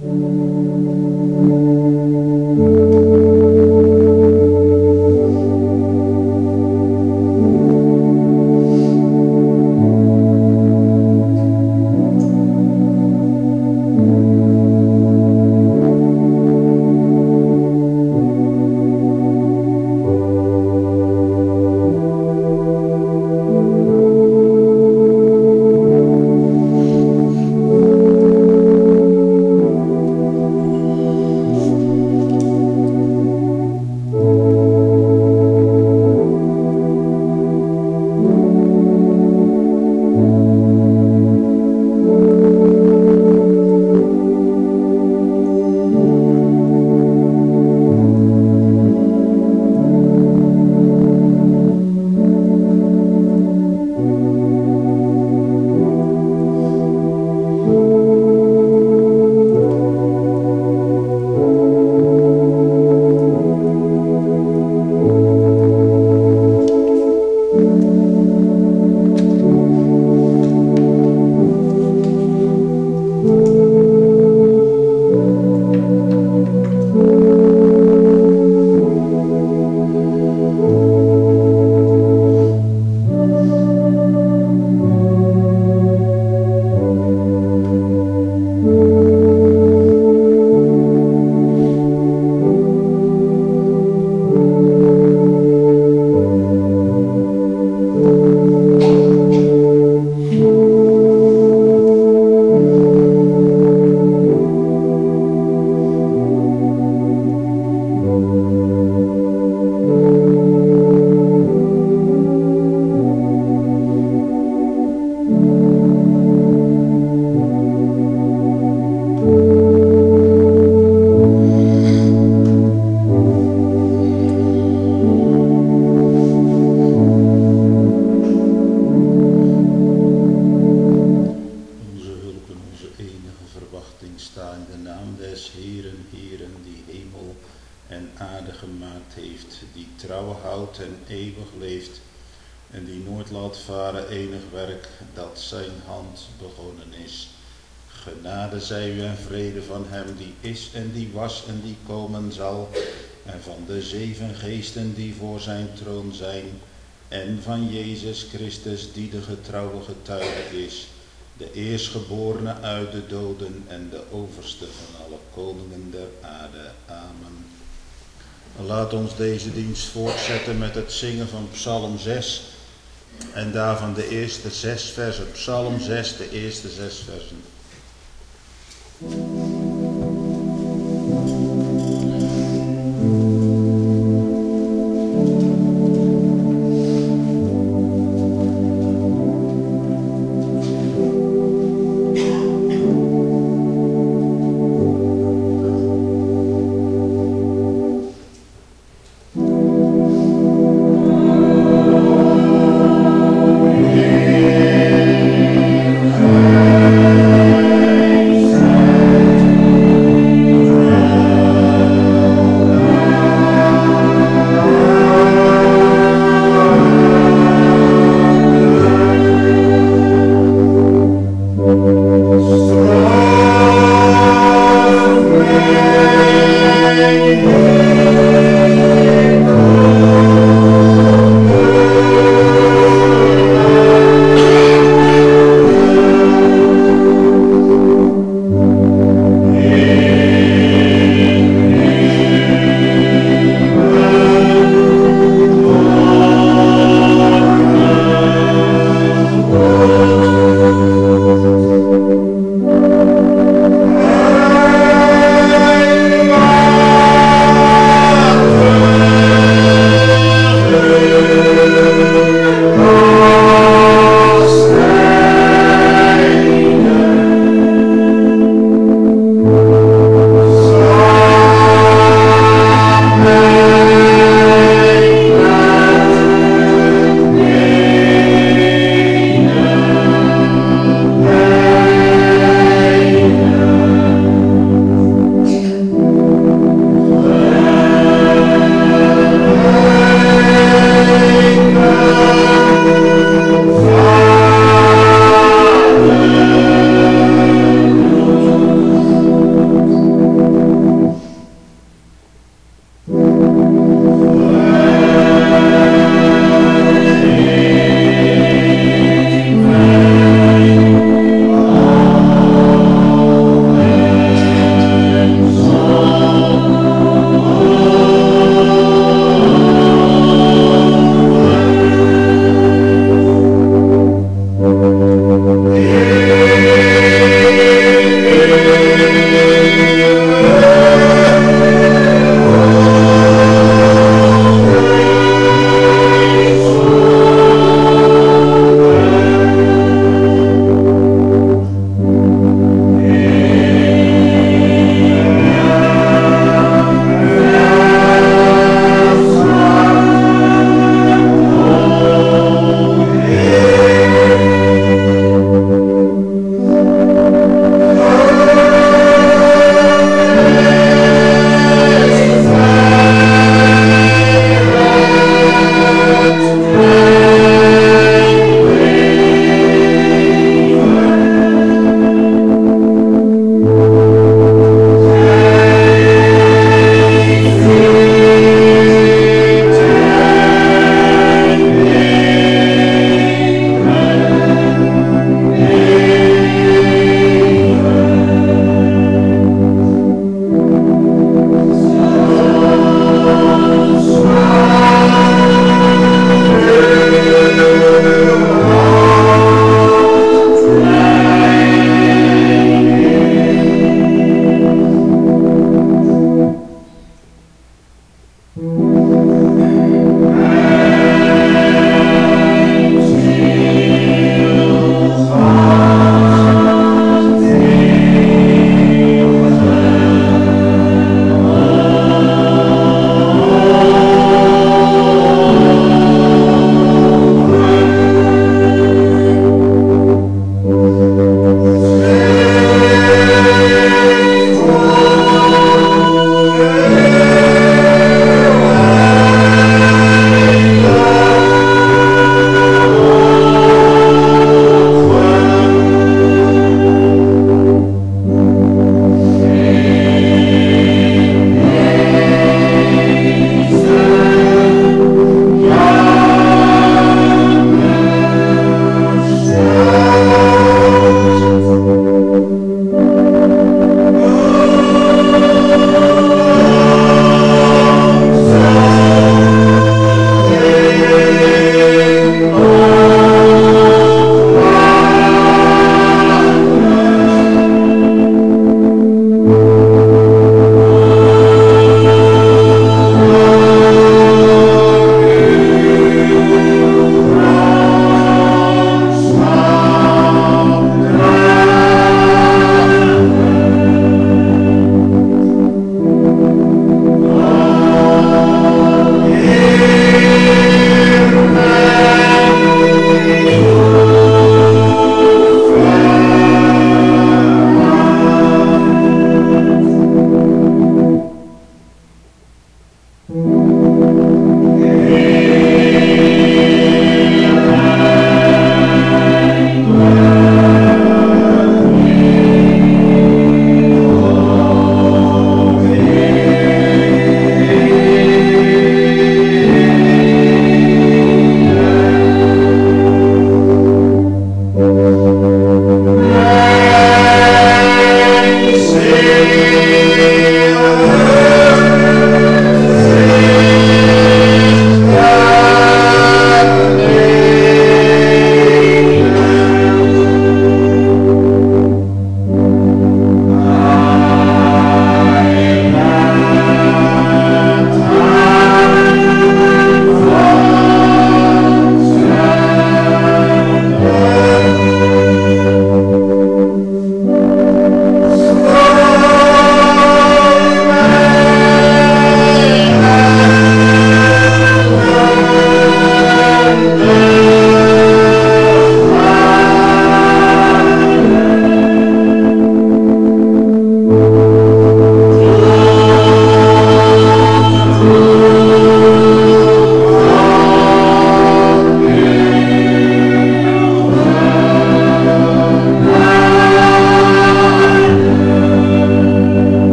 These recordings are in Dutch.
Zij u en vrede van hem die is en die was en die komen zal, en van de 7 geesten die voor zijn troon zijn, en van Jezus Christus die de getrouwe getuige is, de eerstgeborene uit de doden en de overste van alle koningen der aarde. Amen. Laat ons deze dienst voortzetten met het zingen van Psalm 6 en daarvan de eerste 6 versen. Psalm 6, de eerste 6 versen. Amen.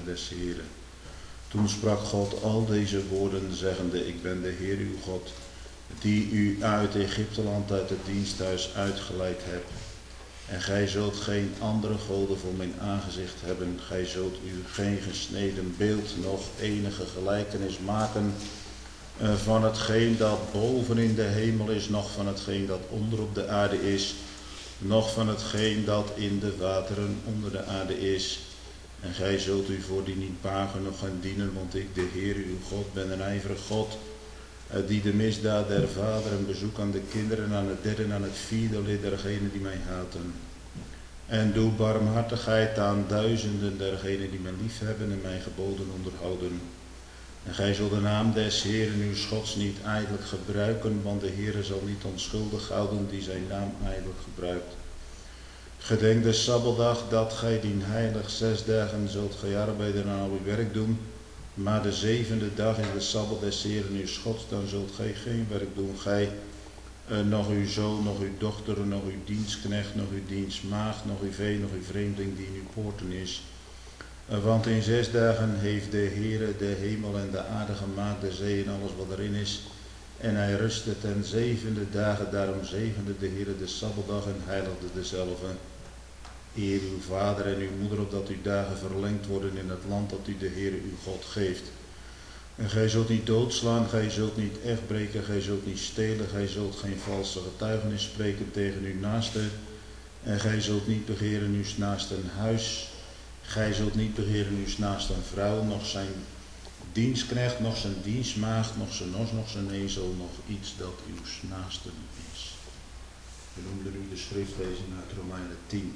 des Heeren. Toen sprak God al deze woorden, zeggende, ik ben de Heer uw God, die u uit Egypteland, uit het diensthuis uitgeleid heb. En gij zult geen andere goden voor mijn aangezicht hebben. Gij zult u geen gesneden beeld, noch enige gelijkenis maken van hetgeen dat boven in de hemel is, noch van hetgeen dat onder op de aarde is, noch van hetgeen dat in de wateren onder de aarde is. En gij zult u voor die niet buigen noch gaan dienen, want ik, de Heer uw God, ben een ijverig God, die de misdaad der vaderen bezoek aan de kinderen, aan het derde en aan het vierde lid dergenen die mij haten. En doe barmhartigheid aan duizenden dergenen die mij lief hebben en mijn geboden onderhouden. En gij zult de naam des Heeren uw Gods niet ijdelijk gebruiken, want de Heere zal niet onschuldig houden die zijn naam ijdelijk gebruikt. Gedenk de Sabbatdag dat gij dien heilig 6 dagen zult gij arbeiden en al uw werk doen. Maar de 7e dag is de Sabbat des Heeren uw Gods, dan zult gij geen werk doen. Gij, nog uw zoon, nog uw dochter, nog uw dienstknecht, nog uw dienstmaagd, nog uw vee, nog uw vreemdeling die in uw poorten is. Want in 6 dagen heeft de Heere de hemel en de aarde gemaakt, de zee en alles wat erin is. En hij rustte ten 7e dagen, daarom zegende de Heere de Sabbatdag en heiligde dezelve. Eer uw vader en uw moeder, opdat uw dagen verlengd worden in het land dat u de Heere uw God geeft. En gij zult niet doodslaan, gij zult niet echtbreken, gij zult niet stelen, gij zult geen valse getuigenis spreken tegen uw naaste. En gij zult niet begeren uw naaste huis. Gij zult niet begeren uw naaste vrouw, nog zijn dienstknecht, nog zijn dienstmaagd, nog zijn os, nog zijn ezel, nog iets dat uw naaste is. We noemden u de schriftlezing uit Romeinen 10.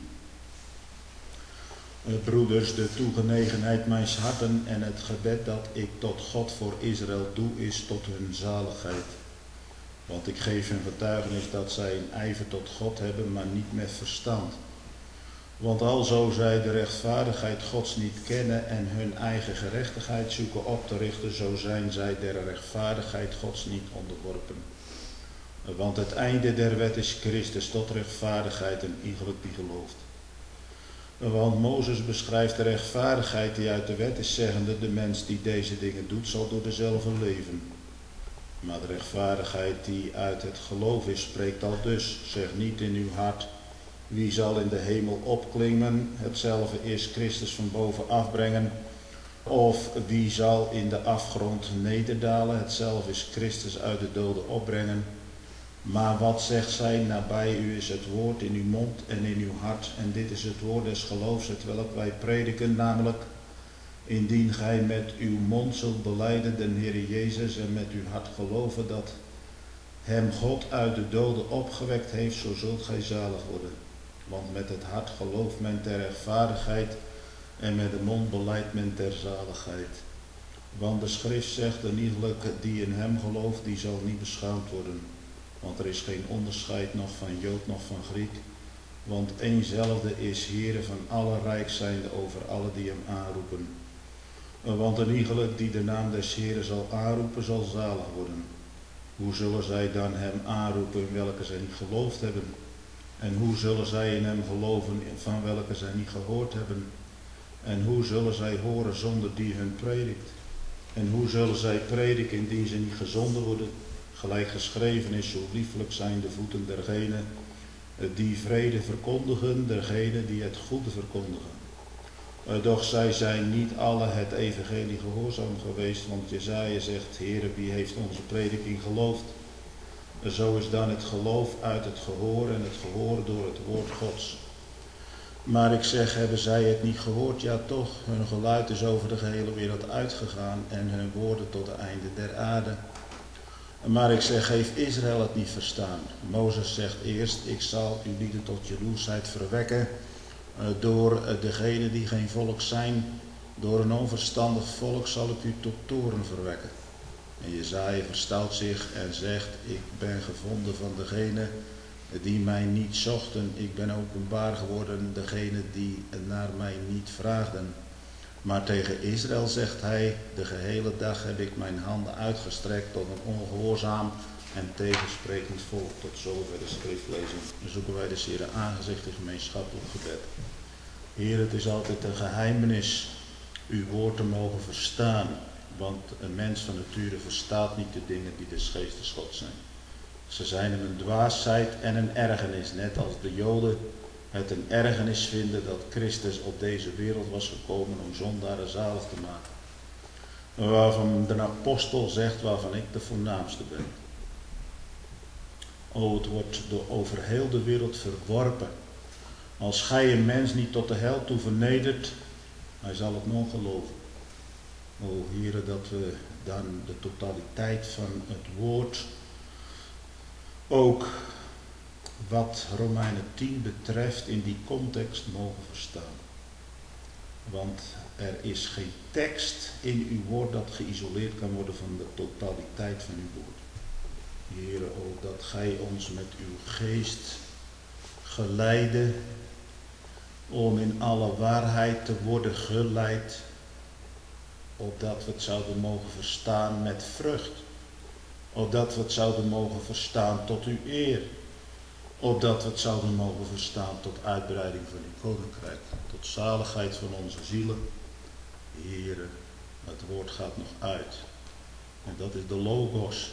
Broeders, de toegenegenheid mijns harten en het gebed dat ik tot God voor Israël doe, is tot hun zaligheid. Want ik geef hun getuigenis dat zij een ijver tot God hebben, maar niet met verstand. Want alzo zij de rechtvaardigheid Gods niet kennen en hun eigen gerechtigheid zoeken op te richten, zo zijn zij der rechtvaardigheid Gods niet onderworpen. Want het einde der wet is Christus tot rechtvaardigheid en iegelijk die gelooft. Want Mozes beschrijft de rechtvaardigheid die uit de wet is, zeggende, de mens die deze dingen doet, zal door dezelfde leven. Maar de rechtvaardigheid die uit het geloof is, spreekt al dus, zeg niet in uw hart, wie zal in de hemel opklimmen, hetzelfde is Christus van boven afbrengen, of wie zal in de afgrond nederdalen, hetzelfde is Christus uit de doden opbrengen. Maar wat zegt zij, nabij u is het woord in uw mond en in uw hart, en dit is het woord des geloofs, hetwelk wij prediken, namelijk, indien gij met uw mond zult belijden den Heere Jezus en met uw hart geloven dat hem God uit de doden opgewekt heeft, zo zult gij zalig worden. Want met het hart gelooft men ter rechtvaardigheid en met de mond belijdt men ter zaligheid. Want de schrift zegt, een iegelijke die in hem gelooft, die zal niet beschaamd worden. Want er is geen onderscheid nog van Jood nog van Griek. Want eenzelfde is Heere van alle rijk zijnde over alle die hem aanroepen. Want een iegelijk die de naam des Heeren zal aanroepen, zal zalig worden. Hoe zullen zij dan hem aanroepen in welke zij niet geloofd hebben? En hoe zullen zij in hem geloven van welke zij niet gehoord hebben? En hoe zullen zij horen zonder die hun predikt? En hoe zullen zij prediken indien ze niet gezonden worden? Gelijk geschreven is, zo liefelijk zijn de voeten dergenen die vrede verkondigen, dergenen die het goede verkondigen. Doch zij zijn niet alle het evangelie gehoorzaam geweest, want Jesaja zegt, Heere, wie heeft onze prediking geloofd? Zo is dan het geloof uit het gehoor en het gehoor door het woord Gods. Maar ik zeg, hebben zij het niet gehoord? Ja toch, hun geluid is over de gehele wereld uitgegaan en hun woorden tot het einde der aarde. Maar ik zeg, heeft Israël het niet verstaan? Mozes zegt eerst, ik zal u lieden tot jaloersheid verwekken door degenen die geen volk zijn. Door een onverstandig volk zal ik u tot toorn verwekken. En Jesaja verstout zich en zegt, ik ben gevonden van degenen die mij niet zochten. Ik ben openbaar geworden degenen die naar mij niet vraagden. Maar tegen Israël zegt hij, de gehele dag heb ik mijn handen uitgestrekt tot een ongehoorzaam en tegensprekend volk. Tot zover de schriftlezing. Dan zoeken wij de Heere aangezicht in gemeenschappelijk gebed. Heer, het is altijd een geheimenis. uw woord te mogen verstaan. Want een mens van nature verstaat niet de dingen die des geestes Gods zijn. Ze zijn hem een dwaasheid en een ergernis, net als de Joden het een ergernis vinden dat Christus op deze wereld was gekomen om zondaren zalig te maken. Waarvan de apostel zegt, waarvan ik de voornaamste ben. O, het wordt over heel de wereld verworpen. Als gij een mens niet tot de hel toe vernedert, hij zal het nog geloven. O, Heere, dat we dan de totaliteit van het woord, ook wat Romeinen 10 betreft, in die context mogen verstaan. Want er is geen tekst in uw woord dat geïsoleerd kan worden van de totaliteit van uw woord. Heere, ook dat gij ons met uw geest geleidde om in alle waarheid te worden geleid, opdat we het zouden mogen verstaan met vrucht, opdat we het zouden mogen verstaan tot uw eer, opdat we het zouden mogen verstaan tot uitbreiding van uw koninkrijk, tot zaligheid van onze zielen. Heere, het woord gaat nog uit. En dat is de Logos.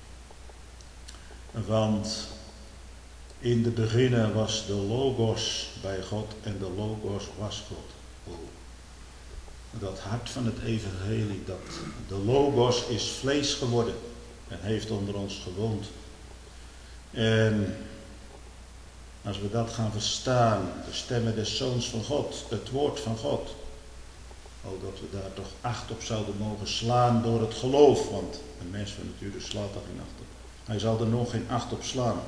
Want in de beginnen was de Logos bij God en de Logos was God. Oh. Dat hart van het evangelie, dat de Logos is vlees geworden en heeft onder ons gewoond. En als we dat gaan verstaan, de stemmen des Zoons van God, het woord van God. Oh, dat we daar toch acht op zouden mogen slaan door het geloof. Want een mens van nature slaat daar geen acht op. Hij zal er nog geen acht op slaan.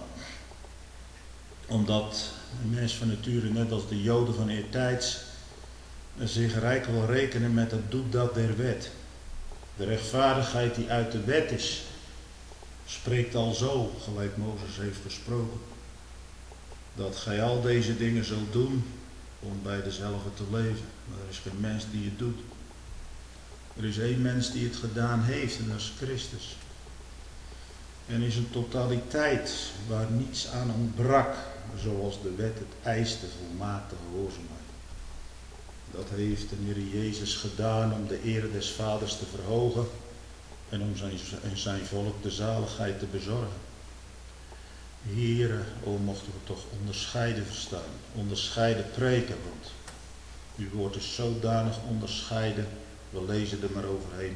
Omdat een mens van nature, net als de Joden van eertijds, zich rijk wil rekenen met het doet dat der wet. De rechtvaardigheid die uit de wet is, spreekt al zo, gelijk Mozes heeft gesproken. Dat gij al deze dingen zult doen om bij dezelfde te leven. Maar er is geen mens die het doet. Er is één mens die het gedaan heeft en dat is Christus. En is een totaliteit waar niets aan ontbrak, zoals de wet het eiste, volmaakte gehoorzaamheid. Dat heeft de Heer Jezus gedaan om de eer des Vaders te verhogen en om zijn volk de zaligheid te bezorgen. Heere, o mochten we toch onderscheiden verstaan, onderscheiden preken, want uw woord is zodanig onderscheiden, we lezen er maar overheen.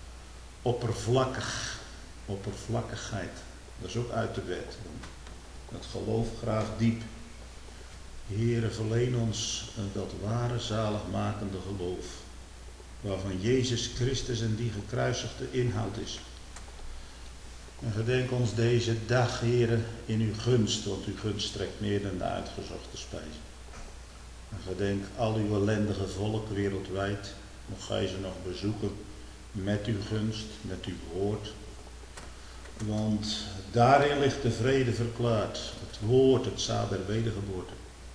Oppervlakkigheid, dat is ook uit de wet. Het geloof graaft diep. Heere, verleen ons dat ware zaligmakende geloof, waarvan Jezus Christus en die gekruisigde inhoud is. En gedenk ons deze dag, Heere, in uw gunst, want uw gunst strekt meer dan de uitgezochte spijs. En gedenk al uw ellendige volk wereldwijd, mocht gij ze nog bezoeken met uw gunst, met uw woord. Want daarin ligt de vrede verklaard, het woord, het zaad der wedergeboorte.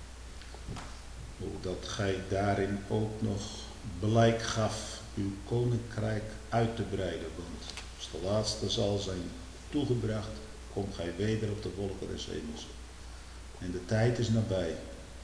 Dat gij daarin ook nog blijk gaf uw koninkrijk uit te breiden, want als de laatste zal zijn toegebracht, komt gij weder op de wolken des hemels. En de tijd is nabij.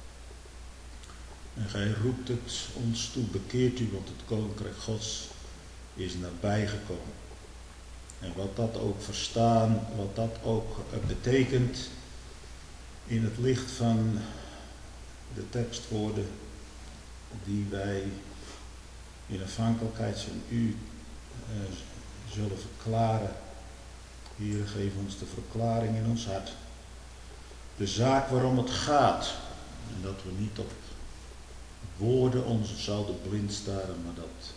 En gij roept het ons toe, bekeert u, want het koninkrijk Gods is nabij gekomen. En wat dat ook verstaan, wat dat ook betekent, in het licht van de tekstwoorden die wij in afhankelijkheid van u zullen verklaren. Heer, geef ons de verklaring in ons hart. De zaak waarom het gaat. En dat we niet op woorden ons zouden blind staren, maar dat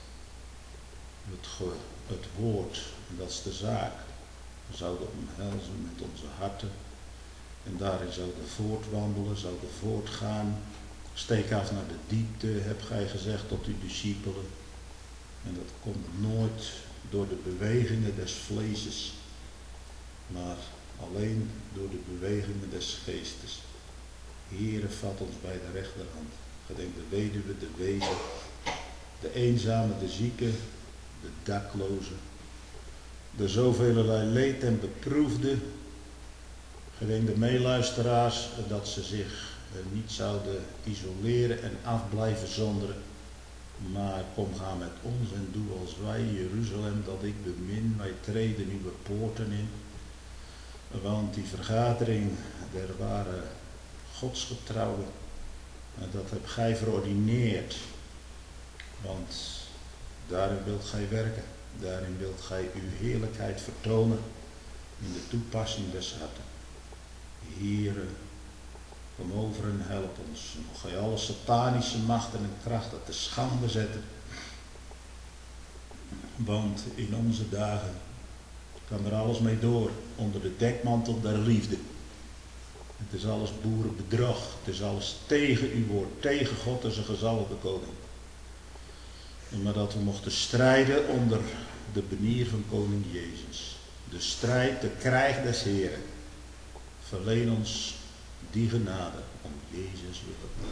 het woord, en dat is de zaak, we zouden omhelzen met onze harten. En daarin zouden voortwandelen, zouden voortgaan. Steek af naar de diepte, hebt gij gezegd tot uw discipelen. En dat komt nooit door de bewegingen des vleeses, maar alleen door de bewegingen des geestes. Heere, vat ons bij de rechterhand. Gedenk de weduwe, de wezen, de eenzame, de zieke, de dakloze, de zoveelelei leed en beproefde. Gedenk de meeluisteraars, dat ze zich niet zouden isoleren en afblijven zonderen, Maar kom ga met ons en doe als wij, Jeruzalem dat ik bemin, wij treden uw poorten in. Want die vergadering der ware godsgetrouwen, dat hebt gij verordineerd. Want daarin wilt gij werken, daarin wilt gij uw heerlijkheid vertonen in de toepassing des harten. Here, kom over en help ons. Mocht gij alle satanische machten en krachten te schande zetten. Want in onze dagen kan er alles mee door onder de dekmantel der liefde. Het is alles boerenbedrog. Het is alles tegen uw woord, tegen God en zijn gezalfde koning. Maar dat we mochten strijden onder de benier van koning Jezus. De strijd, de krijg des Heren. Verleen ons die genade om Jezus wil.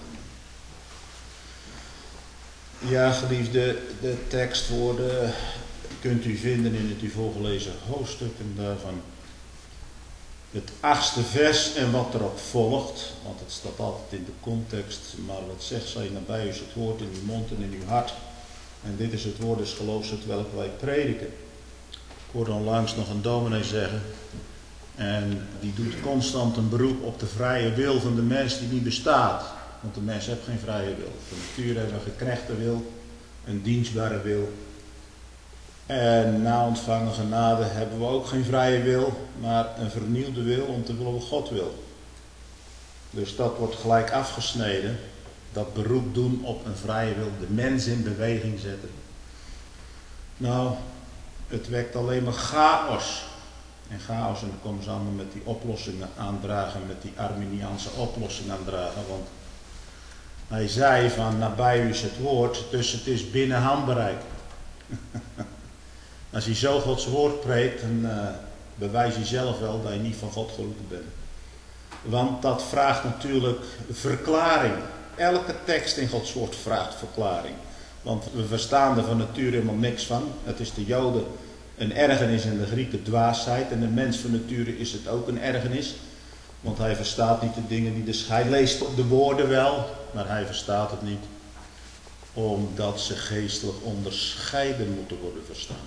Ja, geliefde, de tekstwoorden kunt u vinden in het u voorgelezen hoofdstuk en daarvan het 8e vers en wat erop volgt, want het staat altijd in de context, maar wat zegt zij nabij u is het woord in uw mond en in uw hart. En dit is het woord des geloofs het welk wij prediken. Ik hoorde onlangs nog een dominee zeggen, en die doet constant een beroep op de vrije wil van de mens die niet bestaat. Want de mens heeft geen vrije wil. De natuur heeft een geknechte wil, een dienstbare wil. En na ontvangen genade hebben we ook geen vrije wil, maar een vernieuwde wil om te willen wat God wil. Dus dat wordt gelijk afgesneden. Dat beroep doen op een vrije wil, de mens in beweging zetten. Nou, het wekt alleen maar chaos. En chaos, en dan komen ze allemaal met die oplossingen aandragen, met die Arminiaanse oplossing aandragen. Want hij zei van nabij u is het woord, dus het is binnen handbereik. Als je zo Gods woord preekt, dan bewijs je zelf wel dat je niet van God geroepen bent. Want dat vraagt natuurlijk verklaring. Elke tekst in Gods woord vraagt verklaring. Want we verstaan er van nature helemaal niks van. Het is de Joden een ergernis en de Grieken dwaasheid. En de mens van nature is het ook een ergernis. Want hij verstaat niet de dingen die hij leest de woorden wel, maar hij verstaat het niet. Omdat ze geestelijk onderscheiden moeten worden verstaan.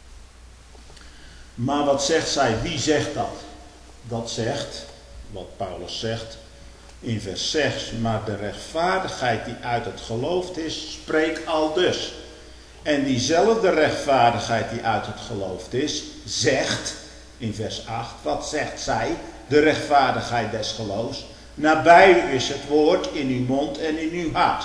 Maar wat zegt zij? Wie zegt dat? Dat zegt, wat Paulus zegt in vers 6. Maar de rechtvaardigheid die uit het geloof is, spreekt aldus. En diezelfde rechtvaardigheid die uit het geloof is, zegt in vers 8. Wat zegt zij? De rechtvaardigheid des geloofs. Nabij u is het woord in uw mond en in uw hart.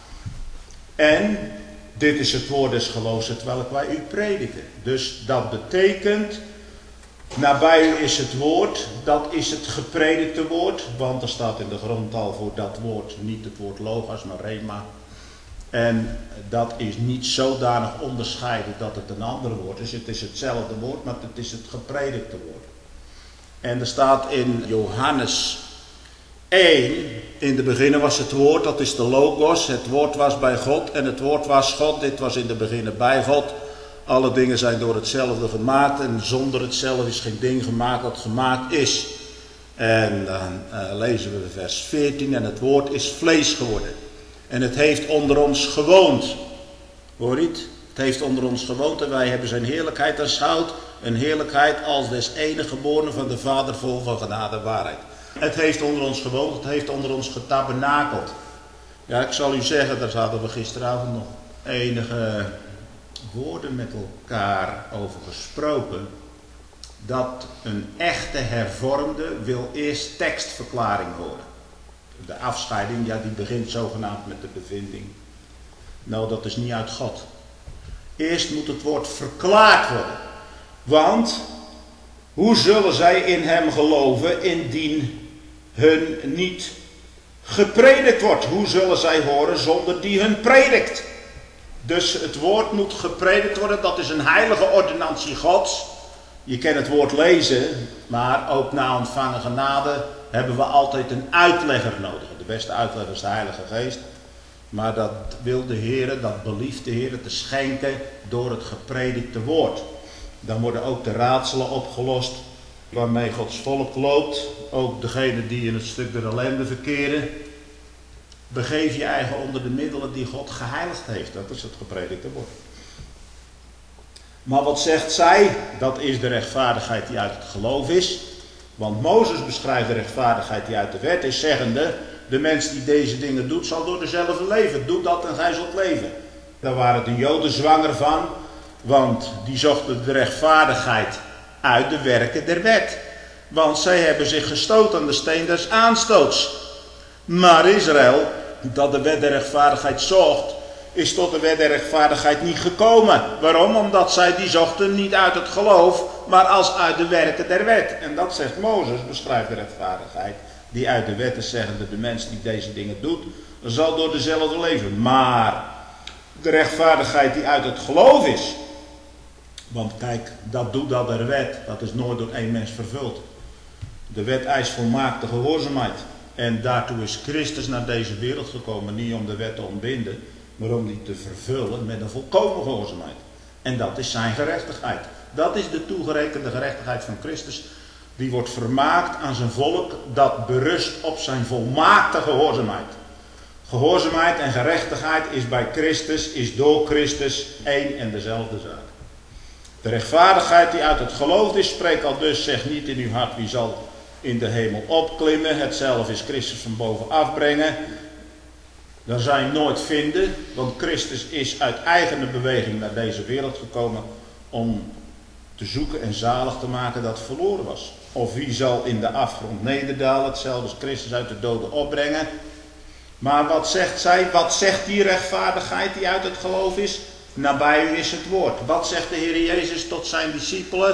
En dit is het woord des geloofs, het welk wij u prediken. Dus dat betekent, nabij u is het woord, dat is het gepredikte woord. Want er staat in de grondtaal voor dat woord niet het woord logos, maar rema. En dat is niet zodanig onderscheiden dat het een ander woord is. Het is hetzelfde woord, maar het is het gepredikte woord. En er staat in Johannes 1, in de beginnen was het woord, dat is de logos. Het woord was bij God en het woord was God. Dit was in de beginnen bij God. Alle dingen zijn door hetzelfde gemaakt en zonder hetzelfde is geen ding gemaakt dat gemaakt is. En dan lezen we vers 14 en het woord is vlees geworden. En het heeft onder ons gewoond. Hoor je het? Het heeft onder ons gewoond en wij hebben zijn heerlijkheid aanschouwd. Een heerlijkheid als des enige geborene van de Vader vol van genade en waarheid. Het heeft onder ons gewoond, het heeft onder ons getabernakeld. Ja, ik zal u zeggen, daar hadden we gisteravond nog enige woorden met elkaar over gesproken. Dat een echte hervormde wil eerst tekstverklaring horen. De afscheiding, ja, die begint zogenaamd met de bevinding. Nou, dat is niet uit God. Eerst moet het woord verklaard worden. Want, hoe zullen zij in hem geloven indien hun niet gepredikt wordt? Hoe zullen zij horen zonder die hun predikt? Dus het woord moet gepredikt worden, dat is een heilige ordonnantie Gods. Je kan het woord lezen, maar ook na ontvangen genade hebben we altijd een uitlegger nodig. De beste uitlegger is de Heilige Geest. Maar dat wil de Heer, dat belieft de Heer te schenken door het gepredikte woord. Dan worden ook de raadselen opgelost waarmee Gods volk loopt. Ook degenen die in het stuk der ellende verkeren. Begeef je eigen onder de middelen die God geheiligd heeft. Dat is het gepredikte woord. Maar wat zegt zij? Dat is de rechtvaardigheid die uit het geloof is. Want Mozes beschrijft de rechtvaardigheid die uit de wet is, zeggende: de mens die deze dingen doet, zal door dezelfde leven. Doe dat en gij zult leven. Daar waren de Joden zwanger van, want die zochten de rechtvaardigheid uit de werken der wet. Want zij hebben zich gestoot aan de steen des aanstoots. Maar Israël, dat de wet der rechtvaardigheid zocht, is tot de wet der rechtvaardigheid niet gekomen. Waarom? Omdat zij die zochten niet uit het geloof, maar als uit de werken der wet. En dat zegt Mozes, beschrijft de rechtvaardigheid die uit de wet is, zeggende: de mens die deze dingen doet, zal door dezelfde leven. Maar de rechtvaardigheid die uit het geloof is, want kijk, dat doet dat de wet, dat is nooit door één mens vervuld. De wet eist volmaakte gehoorzaamheid. En daartoe is Christus naar deze wereld gekomen, niet om de wet te ontbinden, maar om die te vervullen met een volkomen gehoorzaamheid. En dat is zijn gerechtigheid. Dat is de toegerekende gerechtigheid van Christus. Die wordt vermaakt aan zijn volk, dat berust op zijn volmaakte gehoorzaamheid. Gehoorzaamheid en gerechtigheid is bij Christus, is door Christus één en dezelfde zaak. De rechtvaardigheid die uit het geloof is, spreekt al dus, zeg niet in uw hart wie zal in de hemel opklimmen. Hetzelfde is Christus van boven afbrengen. Dan zou je hem nooit vinden, want Christus is uit eigen beweging naar deze wereld gekomen om te zoeken en zalig te maken dat verloren was. Of wie zal in de afgrond nederdalen, hetzelfde is Christus uit de doden opbrengen. Maar wat zegt zij? Wat zegt die rechtvaardigheid die uit het geloof is? Nabij u is het woord. Wat zegt de Heer Jezus tot zijn discipelen?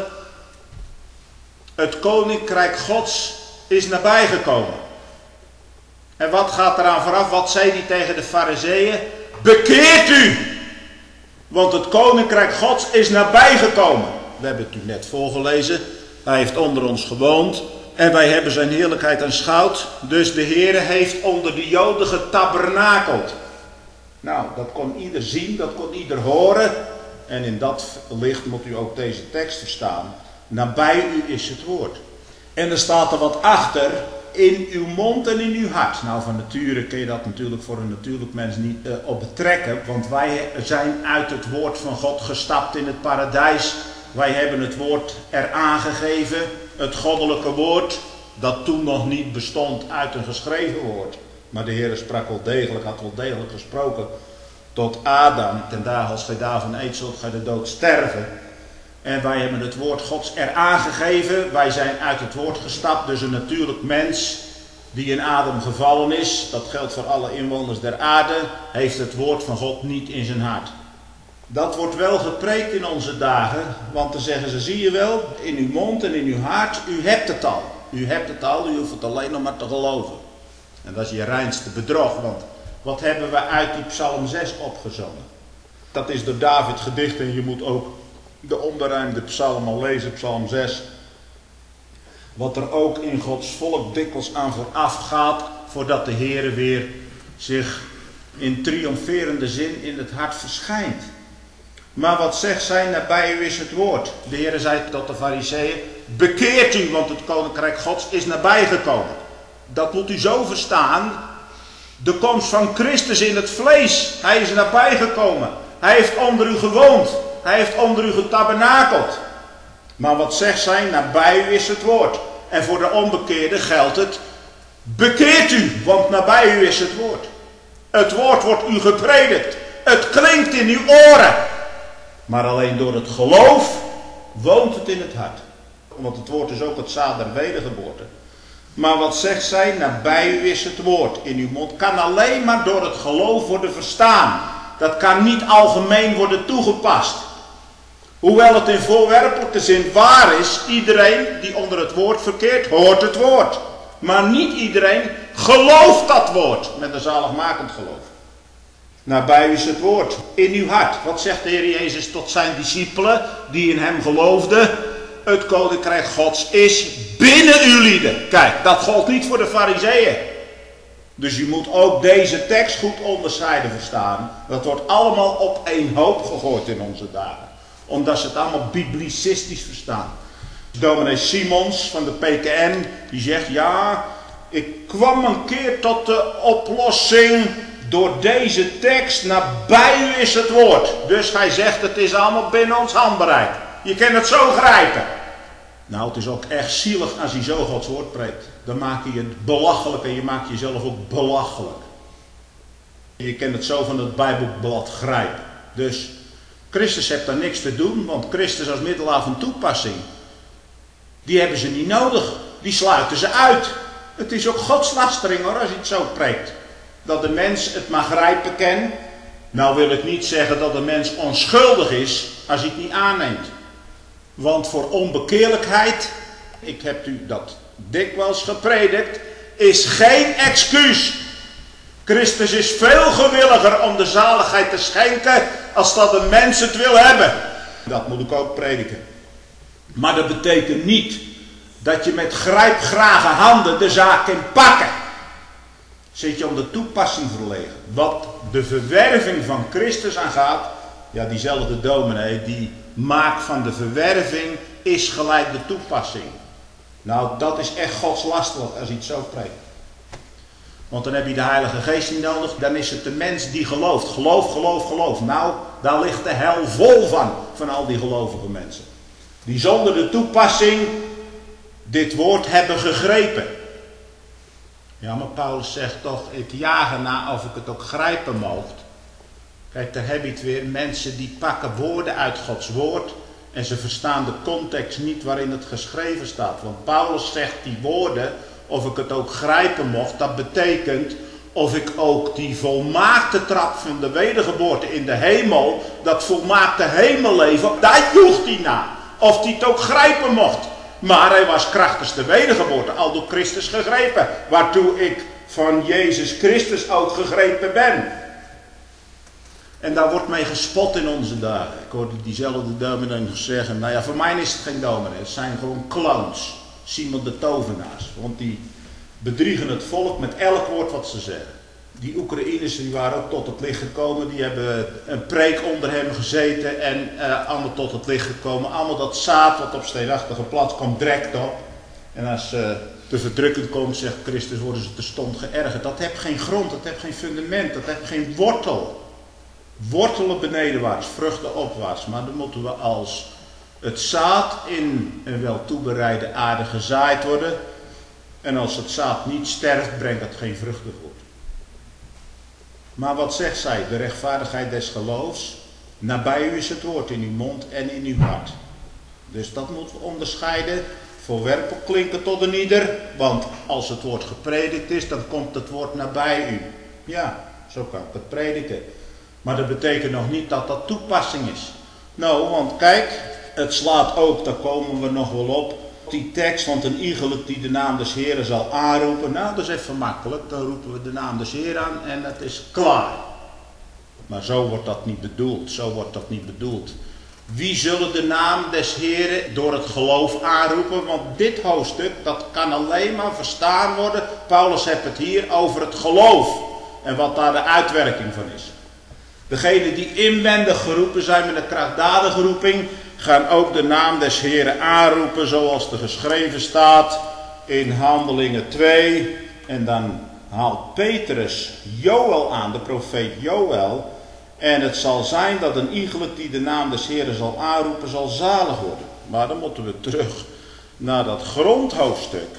Het koninkrijk Gods is nabijgekomen. En wat gaat eraan vooraf? Wat zei hij tegen de Farizeeën? Bekeert u! Want het koninkrijk Gods is nabijgekomen. We hebben het u net voorgelezen. Hij heeft onder ons gewoond. En wij hebben zijn heerlijkheid aanschouwd. Dus de Heer heeft onder de Joden getabernakeld. Nou, dat kon ieder zien, dat kon ieder horen. En in dat licht moet u ook deze tekst verstaan. Nabij u is het woord. En er staat er wat achter. In uw mond en in uw hart. Nou, van nature kun je dat natuurlijk voor een natuurlijk mens niet op betrekken. Want wij zijn uit het woord van God gestapt in het paradijs. Wij hebben het woord eraan gegeven. Het goddelijke woord. Dat toen nog niet bestond uit een geschreven woord. Maar de Heer sprak wel degelijk, had wel degelijk gesproken tot Adam. Ten dagen als gij daarvan eet, zult gij de dood sterven. En wij hebben het woord Gods eraan gegeven. Wij zijn uit het woord gestapt. Dus een natuurlijk mens die in Adam gevallen is. Dat geldt voor alle inwoners der aarde. Heeft het woord van God niet in zijn hart. Dat wordt wel gepreekt in onze dagen. Want dan zeggen ze, zie je wel, in uw mond en in uw hart. U hebt het al. U hebt het al. U hoeft het alleen nog maar te geloven. En dat is je reinste bedrog. Want wat hebben we uit die Psalm 6 opgezongen? Dat is door David gedicht. En je moet ook de onberijmde psalm al lezen, Psalm 6. Wat er ook in Gods volk dikwijls aan vooraf gaat, voordat de Heere weer zich in triomferende zin in het hart verschijnt. Maar wat zegt zij? Nabij u is het woord. De Heere zei tot de Farizeeën, bekeert u, want het koninkrijk Gods is nabijgekomen. Dat moet u zo verstaan. De komst van Christus in het vlees. Hij is nabijgekomen. Hij heeft onder u gewoond. Hij heeft onder u getabernakeld. Maar wat zegt zij? Nabij u is het woord. En voor de onbekeerde geldt het. Bekeert u, want nabij u is het woord. Het woord wordt u gepredikt. Het klinkt in uw oren. Maar alleen door het geloof woont het in het hart. Want het woord is ook het zaad der wedergeboorte. Maar wat zegt zij? Nabij u is het woord. In uw mond kan alleen maar door het geloof worden verstaan. Dat kan niet algemeen worden toegepast. Hoewel het in voorwerpelijke zin waar is, iedereen die onder het woord verkeert, hoort het woord. Maar niet iedereen gelooft dat woord met een zaligmakend geloof. Nabij u is het woord, in uw hart. Wat zegt de Heer Jezus tot zijn discipelen die in hem geloofden? Het koninkrijk Gods is binnen uw lieden. Kijk, dat gold niet voor de Farizeeën. Dus je moet ook deze tekst goed onderscheiden verstaan. Dat wordt allemaal op één hoop gegooid in onze dagen. Omdat ze het allemaal biblicistisch verstaan. Dominee Simons van de PKN, die zegt, ja, Ik kwam een keer tot de oplossing door deze tekst. Nabij u is het woord. Dus hij zegt, het is allemaal binnen ons handbereik. Je kan het zo grijpen. Nou, het is ook echt zielig als hij zo Gods woord preekt. Dan maak je het belachelijk en je maakt jezelf ook belachelijk. Je kan het zo van het Bijbelblad grijpen. Dus Christus heeft daar niks te doen, want Christus als middelaar van toepassing, die hebben ze niet nodig. Die sluiten ze uit. Het is ook godslastering hoor, als je het zo preekt. Dat de mens het maar grijpen kan. Nou wil ik niet zeggen dat de mens onschuldig is als hij het niet aanneemt. Want voor onbekeerlijkheid, ik heb u dat dikwijls gepredikt, is geen excuus. Christus is veel gewilliger om de zaligheid te schenken als dat de mens het wil hebben. Dat moet ik ook prediken. Maar dat betekent niet dat je met grijpgrage handen de zaak kunt pakken. Zit je om de toepassing verlegen. Wat de verwerving van Christus aangaat, ja, diezelfde dominee die maakt van de verwerving is gelijk de toepassing. Nou, dat is echt godslasterlijk als je het zo preekt. Want dan heb je de Heilige Geest niet nodig, dan is het de mens die gelooft. Geloof, geloof, geloof. Nou, daar ligt de hel vol van al die gelovige mensen. Die zonder de toepassing dit woord hebben gegrepen. Ja, maar Paulus zegt toch, ik jaag erna of ik het ook grijpen mocht. Kijk, daar heb je het weer. Mensen die pakken woorden uit Gods woord en ze verstaan de context niet waarin het geschreven staat. Want Paulus zegt die woorden, of ik het ook grijpen mocht, dat betekent of ik ook die volmaakte trap van de wedergeboorte in de hemel, dat volmaakte hemelleven, daar joeg hij naar. Of hij het ook grijpen mocht. Maar hij was krachtens de wedergeboorte al door Christus gegrepen. Waartoe ik van Jezus Christus ook gegrepen ben. En daar wordt mee gespot in onze dagen. Ik hoorde diezelfde dominee nog zeggen, nou ja, voor mij is het geen dominee. Het zijn gewoon clowns. Simon de tovenaars. Want die bedriegen het volk met elk woord wat ze zeggen. Die Oekraïners die waren ook tot het licht gekomen. Die hebben een preek onder hem gezeten en allemaal tot het licht gekomen. Allemaal dat zaad wat op steenachtige plaats komt direct op. En als de verdrukking komt, zegt Christus, worden ze terstond geërgerd. Dat heeft geen grond, dat heeft geen fundament, dat heeft geen wortel. Wortelen benedenwaarts, vruchten opwaarts. Maar dan moeten we als het zaad in een wel toebereide aarde gezaaid worden. En als het zaad niet sterft, brengt het geen vruchten voort. Maar wat zegt zij? De rechtvaardigheid des geloofs. Nabij u is het woord in uw mond en in uw hart. Dus dat moeten we onderscheiden. Voorwerpelijk klinken tot een ieder. Want als het woord gepredikt is, dan komt het woord nabij u. Ja, zo kan ik het prediken. Maar dat betekent nog niet dat dat toepassing is. Nou, want kijk, het slaat ook, daar komen we nog wel op, die tekst, want een iegelijk die de naam des Heren zal aanroepen. Nou, dat is even makkelijk, dan roepen we de naam des Heren aan en het is klaar. Maar zo wordt dat niet bedoeld, zo wordt dat niet bedoeld. Wie zullen de naam des Heren door het geloof aanroepen? Want dit hoofdstuk, dat kan alleen maar verstaan worden. Paulus heeft het hier over het geloof en wat daar de uitwerking van is. Degenen die inwendig geroepen zijn met een krachtdadige roeping, gaan ook de naam des Heren aanroepen, zoals er geschreven staat in Handelingen 2. En dan haalt Petrus Joël aan, de profeet Joël. En het zal zijn dat een iegelijk die de naam des Heren zal aanroepen, zal zalig worden. Maar dan moeten we terug naar dat grondhoofdstuk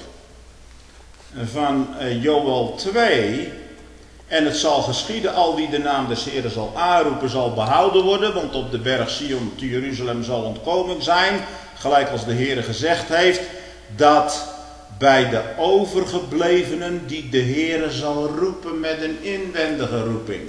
van Joël 2. En het zal geschieden, al wie de naam des Heren zal aanroepen, zal behouden worden. Want op de berg Sion te Jeruzalem zal ontkoming zijn. Gelijk als de Heere gezegd heeft, dat bij de overgeblevenen die de Heere zal roepen met een inwendige roeping.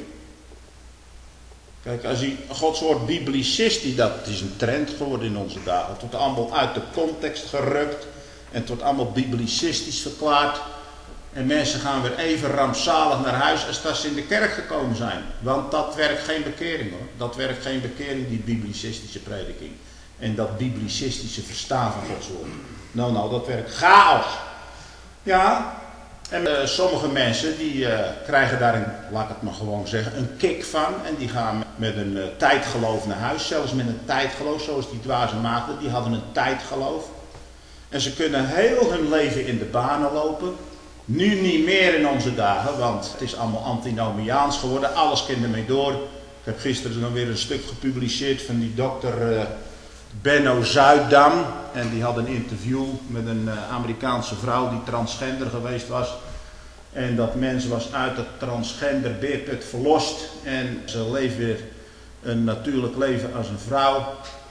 Kijk, als je Gods woord biblicistisch, dat is een trend geworden in onze dagen. Het wordt allemaal uit de context gerukt. En het wordt allemaal biblicistisch verklaard. En mensen gaan weer even rampzalig naar huis als dat ze in de kerk gekomen zijn. Want dat werkt geen bekering hoor. Dat werkt geen bekering, die biblicistische prediking. En dat biblicistische verstaan van Gods woord. Nou, dat werkt chaos. Ja, en sommige mensen die krijgen daar laat ik het maar gewoon zeggen, een kick van. En die gaan met een tijdgeloof naar huis. Zelfs met een tijdgeloof, zoals die dwaze maagden, die hadden een tijdgeloof. En ze kunnen heel hun leven in de banen lopen. Nu niet meer in onze dagen, want het is allemaal antinomiaans geworden. Alles kent ermee door. Ik heb gisteren nog weer een stuk gepubliceerd van die dokter Benno Zuidam. En die had een interview met een Amerikaanse vrouw die transgender geweest was. En dat mens was uit het transgender beerput verlost. En ze leeft weer een natuurlijk leven als een vrouw.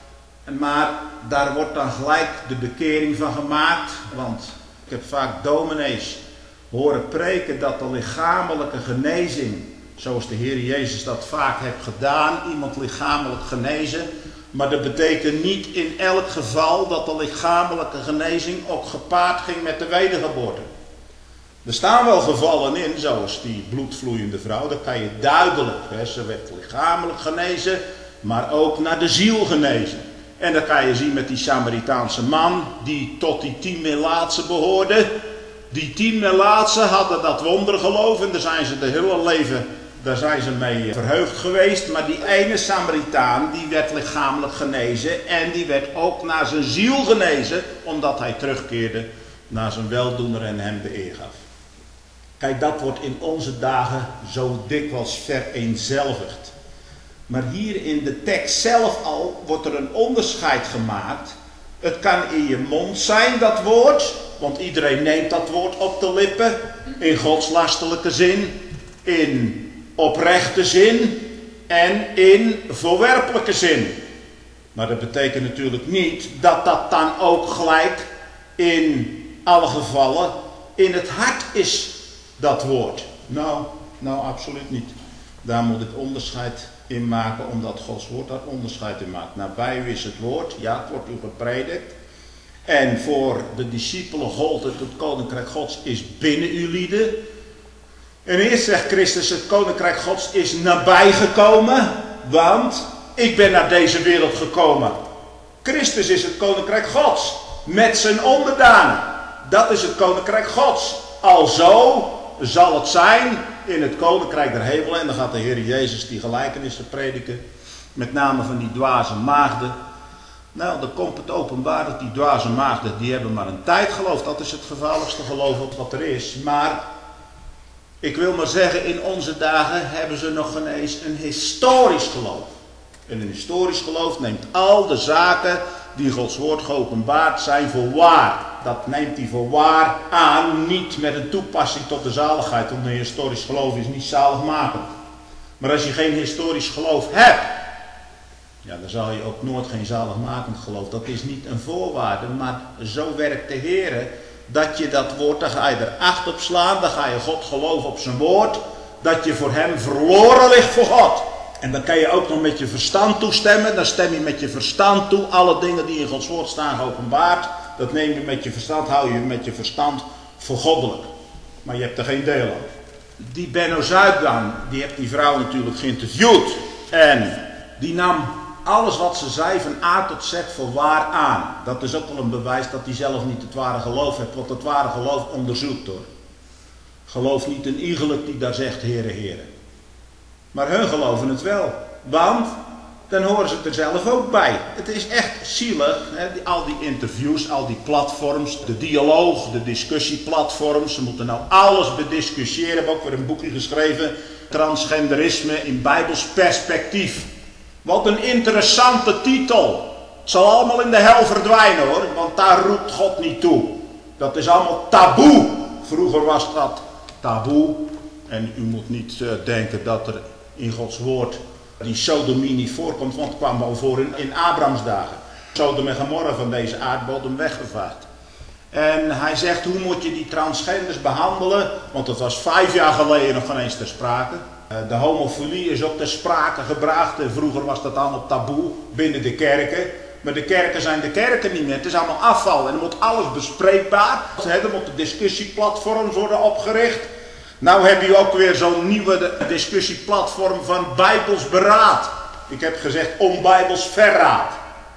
Maar daar wordt dan gelijk de bekering van gemaakt. Want ik heb vaak dominees horen preken dat de lichamelijke genezing, zoals de Heer Jezus dat vaak heeft gedaan, iemand lichamelijk genezen. Maar dat betekent niet in elk geval dat de lichamelijke genezing ook gepaard ging met de wedergeboorte. Er staan wel gevallen in, zoals die bloedvloeiende vrouw, dat kan je duidelijk. Ze werd lichamelijk genezen, maar ook naar de ziel genezen. En dat kan je zien met die Samaritaanse man, die tot die 10 melaatsen behoorde. Die 10 melaatsen hadden dat wondergeloof en daar zijn ze de hele leven, daar zijn ze mee verheugd geweest. Maar die ene Samaritaan, die werd lichamelijk genezen en die werd ook naar zijn ziel genezen, omdat hij terugkeerde naar zijn weldoener en hem de eer gaf. Kijk, dat wordt in onze dagen zo dikwijls vereenzelvigd. Maar hier in de tekst zelf al wordt er een onderscheid gemaakt. Het kan in je mond zijn, dat woord, want iedereen neemt dat woord op de lippen. In godslastelijke zin, in oprechte zin en in voorwerpelijke zin. Maar dat betekent natuurlijk niet dat dat dan ook gelijk in alle gevallen in het hart is, dat woord. Nou absoluut niet. Daar moet ik onderscheid in maken, omdat Gods woord daar onderscheid in maakt. Bij u is het woord, ja, het wordt u gepredikt. En voor de discipelen gold het koninkrijk Gods is binnen u lieden. En eerst zegt Christus, het koninkrijk Gods is nabijgekomen, want ik ben naar deze wereld gekomen. Christus is het koninkrijk Gods, met zijn onderdanen. Dat is het koninkrijk Gods. Alzo zal het zijn in het koninkrijk der hemelen. En dan gaat de Heer Jezus die gelijkenissen prediken, met name van die dwaze maagden. Nou, dan komt het openbaar dat die dwaze maagden, die hebben maar een tijdgeloof. Dat is het gevaarlijkste geloof wat er is. Maar ik wil maar zeggen, in onze dagen hebben ze nog ineens een historisch geloof. En een historisch geloof neemt al de zaken die in Gods woord geopenbaard zijn voor waar. Dat neemt hij voor waar aan, niet met een toepassing tot de zaligheid. Want een historisch geloof is niet zaligmakend. Maar als je geen historisch geloof hebt, ja, dan zal je ook nooit geen zaligmakend geloof. Dat is niet een voorwaarde, maar zo werkt de Heer. Dat je dat woord, dan ga je er acht op slaan, dan ga je God geloven op zijn woord. Dat je voor hem verloren ligt voor God. En dan kan je ook nog met je verstand toestemmen. Dan stem je met je verstand toe. Alle dingen die in Gods woord staan geopenbaard. Dat neem je met je verstand, hou je met je verstand voor goddelijk. Maar je hebt er geen deel aan. Die Benno Zuidam, die heeft die vrouw natuurlijk geïnterviewd. En die nam alles wat ze zei van A tot Z voor waar aan. Dat is ook wel een bewijs dat hij zelf niet het ware geloof heeft. Want het ware geloof onderzoekt hoor. Geloof niet een iegelijk die daar zegt Heere, Heere. Maar hun geloven het wel. Want dan horen ze er zelf ook bij. Het is echt zielig. Hè? Al die interviews, al die platforms. De dialoog, de discussieplatforms. Ze moeten nou alles bediscussiëren. Ik heb ook weer een boekje geschreven. Transgenderisme in Bijbels perspectief. Wat een interessante titel. Het zal allemaal in de hel verdwijnen hoor. Want daar roept God niet toe. Dat is allemaal taboe. Vroeger was dat taboe. En u moet niet denken dat er in Gods woord die sodomie niet voorkomt. Want het kwam al voor in Abrahams dagen. Sodom en Gomorra van deze aardbodem weggevaagd. En hij zegt, hoe moet je die transgenders behandelen? Want dat was 5 jaar geleden nog geen eens ter sprake. De homofilie is ook ter sprake gebracht. En vroeger was dat allemaal taboe binnen de kerken. Maar de kerken zijn de kerken niet meer. Het is allemaal afval. En er moet alles bespreekbaar. Er moeten discussieplatforms worden opgericht. Nou heb je ook weer zo'n nieuwe discussieplatform van Bijbels beraad. Ik heb gezegd onbijbels verraad.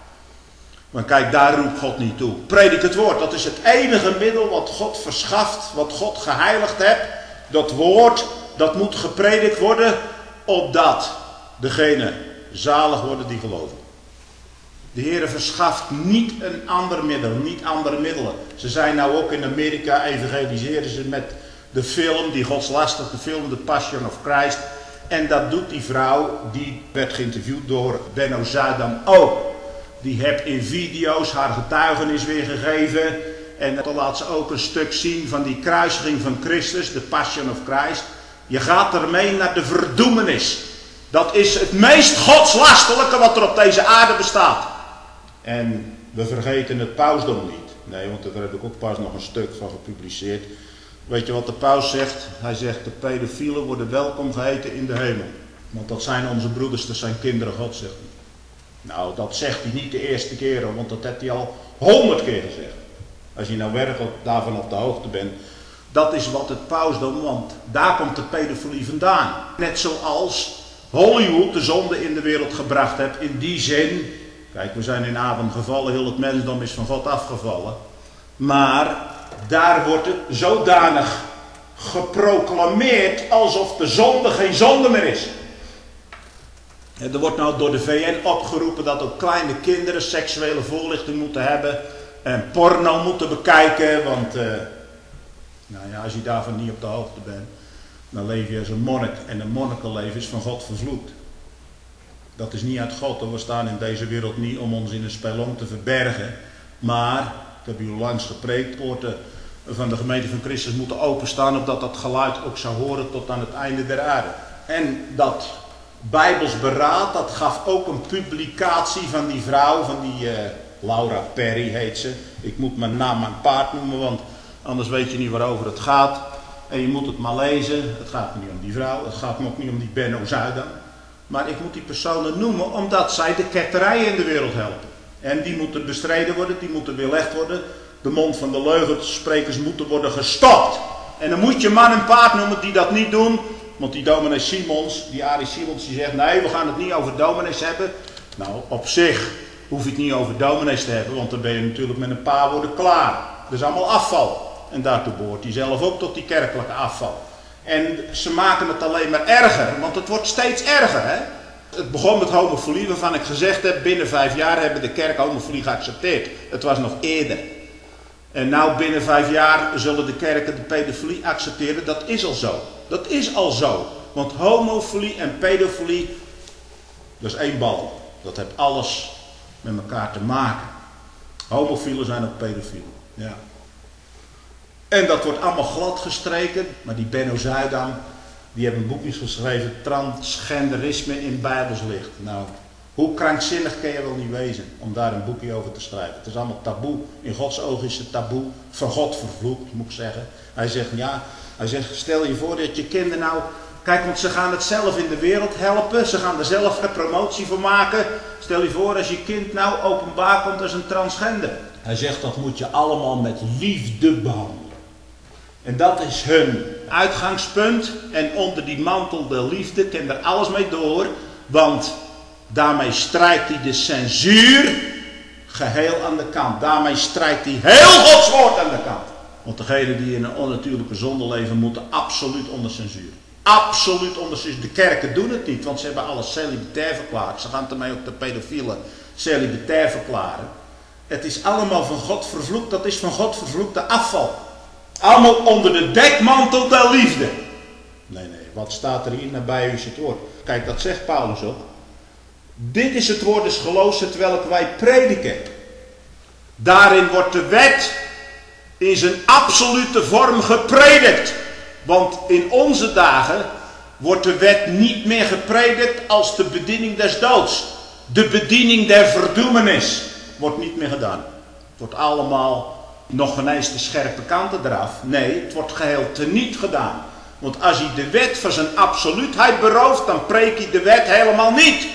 Maar kijk, daar roept God niet toe. Predik het woord, dat is het enige middel wat God verschaft, wat God geheiligd hebt. Dat woord, dat moet gepredikt worden, opdat degene zalig worden die geloven. De Heer verschaft niet een ander middel, niet andere middelen. Ze zijn nou ook in Amerika, evangeliseren ze met De film, die godslastige film, The Passion of Christ. En dat doet die vrouw, die werd geïnterviewd door Benno Zuidam ook. Die heeft in video's haar getuigenis weergegeven. En dan laat ze ook een stuk zien van die kruisiging van Christus, The Passion of Christ. Je gaat ermee naar de verdoemenis. Dat is het meest godslastelijke wat er op deze aarde bestaat. En we vergeten het pausdom niet. Nee, want daar heb ik ook pas nog een stuk van gepubliceerd. Weet je wat de paus zegt? Hij zegt, de pedofielen worden welkom geheten in de hemel. Want dat zijn onze broeders, dat zijn kinderen God, zegt hij. Nou, dat zegt hij niet de eerste keer, want dat heeft hij al 100 keer gezegd. Als je nou werkelijk daarvan op de hoogte bent. Dat is wat het pausdom, want daar komt de pedofilie vandaan. Net zoals Hollywood de zonde in de wereld gebracht heeft, in die zin. Kijk, we zijn in Adam gevallen, heel het mensdom is van God afgevallen. Maar daar wordt het zodanig geproclameerd alsof de zonde geen zonde meer is. Er wordt nou door de VN opgeroepen dat ook kleine kinderen seksuele voorlichting moeten hebben. En porno moeten bekijken, want nou ja, als je daarvan niet op de hoogte bent, dan leef je als een monnik. En een monnikenleven is van God vervloekt. Dat is niet uit God, en we staan in deze wereld niet om ons in een spelonk te verbergen. Maar, ik heb hier langs gepreekt, poorten van de gemeente van Christus moeten openstaan, opdat dat geluid ook zou horen tot aan het einde der aarde. En dat Bijbels beraad, dat gaf ook een publicatie van die vrouw, van die Laura Perry heet ze. Ik moet mijn naam mijn paard noemen, want anders weet je niet waarover het gaat. En je moet het maar lezen. Het gaat niet om die vrouw, het gaat me ook niet om die Benno Zuidam. Maar ik moet die personen noemen omdat zij de ketterijen in de wereld helpen. En die moeten bestreden worden, die moeten weerlegd worden. De mond van de leugensprekers moeten worden gestopt. En dan moet je man en paard noemen die dat niet doen. Want die dominee Simons, die Arie Simons, die zegt nee, we gaan het niet over dominees hebben. Nou, op zich hoef je het niet over dominees te hebben, want dan ben je natuurlijk met een paar woorden klaar. Dat is allemaal afval. En daartoe behoort hij zelf ook tot die kerkelijke afval. En ze maken het alleen maar erger, want het wordt steeds erger. Hè? Het begon met homofilie, waarvan ik gezegd heb, binnen 5 jaar hebben de kerk homofilie geaccepteerd. Het was nog eerder. En nou binnen 5 jaar zullen de kerken de pedofilie accepteren. Dat is al zo. Dat is al zo. Want homofilie en pedofilie, dat is één bal. Dat heeft alles met elkaar te maken. Homofielen zijn ook pedofielen. Ja. En dat wordt allemaal glad gestreken. Maar die Benno Zuidam, die heeft een boekje geschreven, Transgenderisme in Bijbels licht. Nou, hoe krankzinnig kan je wel niet wezen om daar een boekje over te schrijven. Het is allemaal taboe. In Gods ogen is het taboe. Van God vervloekt, moet ik zeggen. Hij zegt, ja, stel je voor dat je kinderen nou... Kijk, want ze gaan het zelf in de wereld helpen. Ze gaan er zelf een promotie voor maken. Stel je voor als je kind nou openbaar komt als een transgender. Hij zegt, dat moet je allemaal met liefde behandelen. En dat is hun uitgangspunt. En onder die mantel der liefde kan er alles mee door. Want daarmee strijkt hij de censuur geheel aan de kant. Daarmee strijkt hij heel Gods woord aan de kant. Want degenen die in een onnatuurlijke zonde leven moeten absoluut onder censuur. Absoluut onder censuur. De kerken doen het niet, want ze hebben alles celibatair verklaard. Ze gaan ermee ook de pedofielen celibatair verklaren. Het is allemaal van God vervloekt. Dat is van God vervloekte afval. Allemaal onder de dekmantel der liefde. Nee, wat staat er hier nabij u is het woord. Kijk, dat zegt Paulus ook. Dit is het woord des geloofs hetwelk wij prediken. Daarin wordt de wet in zijn absolute vorm gepredikt. Want in onze dagen wordt de wet niet meer gepredikt als de bediening des doods. De bediening der verdoemenis wordt niet meer gedaan. Het wordt allemaal nog ineens de scherpe kanten eraf. Nee, het wordt geheel teniet gedaan. Want als hij de wet van zijn absoluutheid berooft, dan preek hij de wet helemaal niet.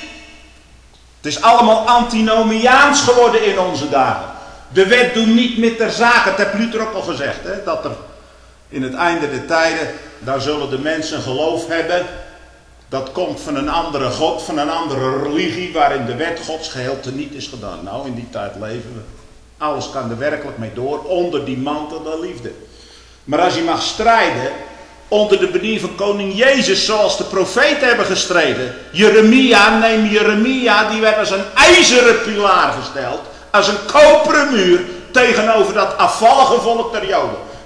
Het is allemaal antinomiaans geworden in onze dagen. De wet doet niet meer ter zake. Dat heeft Luther ook al gezegd. Hè? Dat er in het einde der tijden, daar zullen de mensen geloof hebben. Dat komt van een andere God, van een andere religie, waarin de wet Gods geheel teniet is gedaan. Nou, in die tijd leven we. Alles kan er werkelijk mee door, onder die mantel der liefde. Maar als je mag strijden, onder de bediening van koning Jezus, zoals de profeten hebben gestreden. Neem Jeremia, die werd als een ijzeren pilaar gesteld. Als een koperen muur tegenover dat afvallige volk der Joden.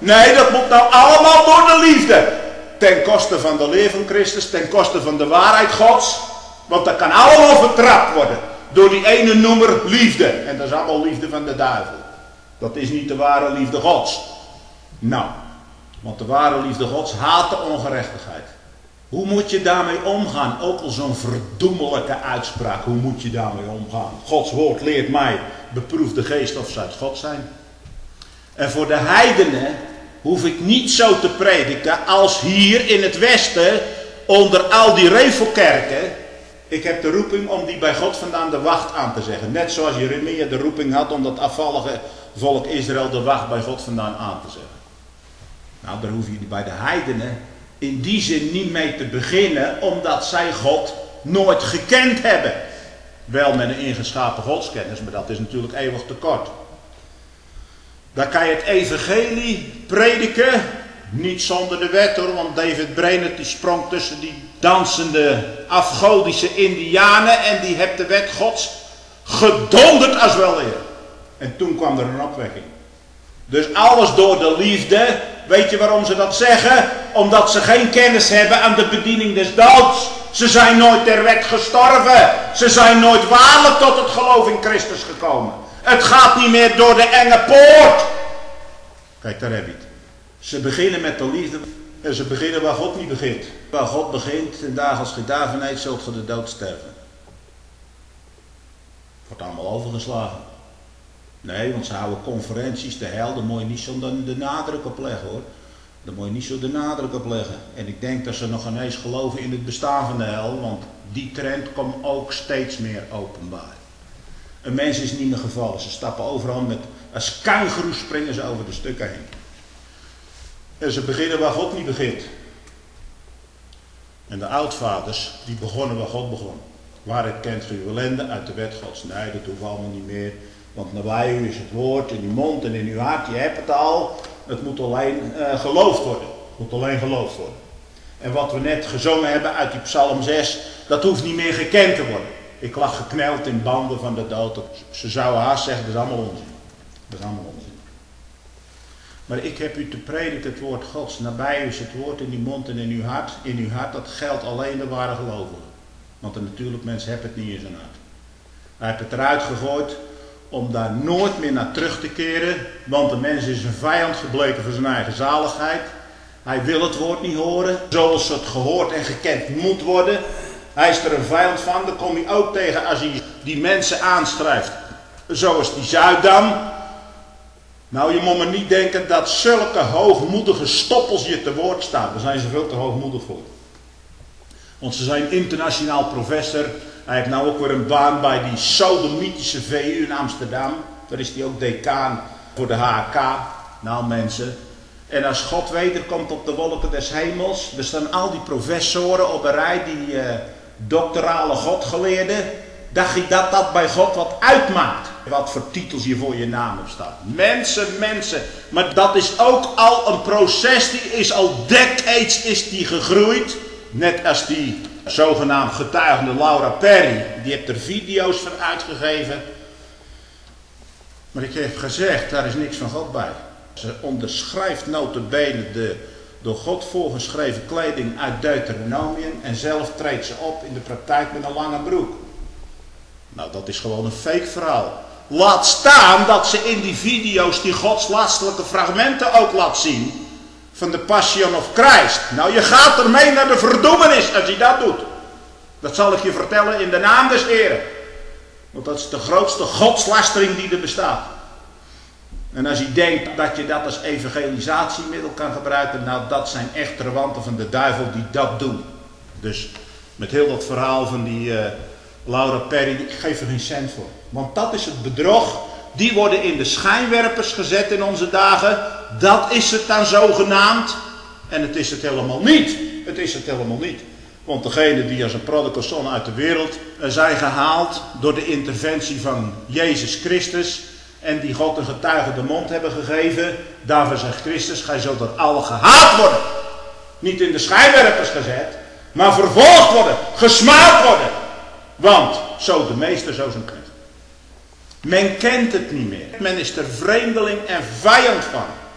Nee, dat moet nou allemaal door de liefde. Ten koste van de leer van Christus, ten koste van de waarheid Gods. Want dat kan allemaal vertrapt worden door die ene noemer liefde. En dat is allemaal liefde van de duivel. Dat is niet de ware liefde Gods. Nou, want de ware liefde Gods haat de ongerechtigheid. Hoe moet je daarmee omgaan? Ook al zo'n verdoemelijke uitspraak. Hoe moet je daarmee omgaan? Gods woord leert mij, beproef de geest of ze uit God zijn. En voor de heidenen hoef ik niet zo te prediken als hier in het Westen onder al die revelkerken. Ik heb de roeping om die bij God vandaan de wacht aan te zeggen. Net zoals Jeremia de roeping had om dat afvallige volk Israël de wacht bij God vandaan aan te zeggen. Nou, daar hoef je bij de heidenen in die zin niet mee te beginnen, omdat zij God nooit gekend hebben. Wel met een ingeschapen godskennis, maar dat is natuurlijk eeuwig tekort. Dan kan je het evangelie prediken, niet zonder de wet hoor, want David Brainerd die sprong tussen die dansende afgodische indianen en die heeft de wet Gods gedonderd als wel eer. En toen kwam er een opwekking. Dus alles door de liefde. Weet je waarom ze dat zeggen? Omdat ze geen kennis hebben aan de bediening des doods. Ze zijn nooit ter wet gestorven. Ze zijn nooit waarlijk tot het geloof in Christus gekomen. Het gaat niet meer door de enge poort. Kijk, daar heb je het. Ze beginnen met de liefde. En ze beginnen waar God niet begint. Waar God begint, en dagen als ge daarvan eet, zult ge de dood sterven. Wordt allemaal overgeslagen. Nee, want ze houden conferenties, de hel, daar moet je niet zo de nadruk op leggen hoor. Daar moet je niet zo de nadruk op leggen. En ik denk dat ze nog ineens geloven in het bestaan van de hel, want die trend komt ook steeds meer openbaar. Een mens is niet meer gevallen, ze stappen overal met, als kangoeroes springen ze over de stukken heen. En ze beginnen waar God niet begint. En de oudvaders, die begonnen waar God begon. Waaruit kent ge uw ellende? Uit de wet Gods. Nee, dat hoeft allemaal niet meer. Want nabij u is het woord in uw mond en in uw hart. Je hebt het al. Het moet alleen geloofd worden. Het moet alleen geloofd worden. En wat we net gezongen hebben uit die Psalm 6. Dat hoeft niet meer gekend te worden. Ik lag gekneld in banden van de dood. Ze zouden haast zeggen, dat is allemaal onzin. Dat is allemaal onzin. Maar ik heb u te prediken het woord Gods. Nabij u is het woord in uw mond en in uw hart. In uw hart, dat geldt alleen de ware gelovigen. Want een natuurlijk mens heeft het niet in zijn hart. Hij heeft het eruit gegooid om daar nooit meer naar terug te keren. Want de mens is een vijand gebleken voor zijn eigen zaligheid. Hij wil het woord niet horen zoals het gehoord en gekend moet worden. Hij is er een vijand van. Dan kom je ook tegen als hij die mensen aanschrijft. Zoals die Zuidam. Nou, je moet maar niet denken dat zulke hoogmoedige stoppels je te woord staan. Daar zijn ze veel te hoogmoedig voor. Want ze zijn internationaal professor. Hij heeft nou ook weer een baan bij die sodomitische VU in Amsterdam. Daar is hij ook decaan voor de HK. Nou mensen. En als God wederkomt op de wolken des hemels. Er staan al die professoren op een rij. Die doctorale godgeleerden. Dacht je dat dat bij God wat uitmaakt? Wat voor titels je voor je naam op staat. Mensen. Maar dat is ook al een proces. Die is al decades is die gegroeid. Net als die zogenaamd getuigende Laura Perry. Die heeft er video's van uitgegeven. Maar ik heb gezegd, daar is niks van God bij. Ze onderschrijft nota bene de door God voorgeschreven kleding uit Deuteronomium. En zelf treedt ze op in de praktijk met een lange broek. Nou, dat is gewoon een fake verhaal. Laat staan dat ze in die video's die godslastelijke fragmenten ook laat zien. Van de Passion of Christ. Nou, je gaat ermee naar de verdoemenis als je dat doet. Dat zal ik je vertellen in de naam des Heren. Want dat is de grootste godslastering die er bestaat. En als je denkt dat je dat als evangelisatiemiddel kan gebruiken. Nou, dat zijn echt rewanten van de duivel die dat doen. Dus met heel dat verhaal van die Laura Perry. Ik geef er geen cent voor. Want dat is het bedrog. Die worden in de schijnwerpers gezet in onze dagen. Dat is het dan zogenaamd. En het is het helemaal niet. Het is het helemaal niet. Want degenen die als een prodigal son uit de wereld zijn gehaald door de interventie van Jezus Christus. En die God een getuige de mond hebben gegeven. Daarvoor zegt Christus, gij zult door allen gehaat worden. Niet in de schijnwerpers gezet. Maar vervolgd worden. Gesmaad worden. Want zo de meester, zo zijn knecht. Men kent het niet meer. Men is er vreemdeling en vijand van.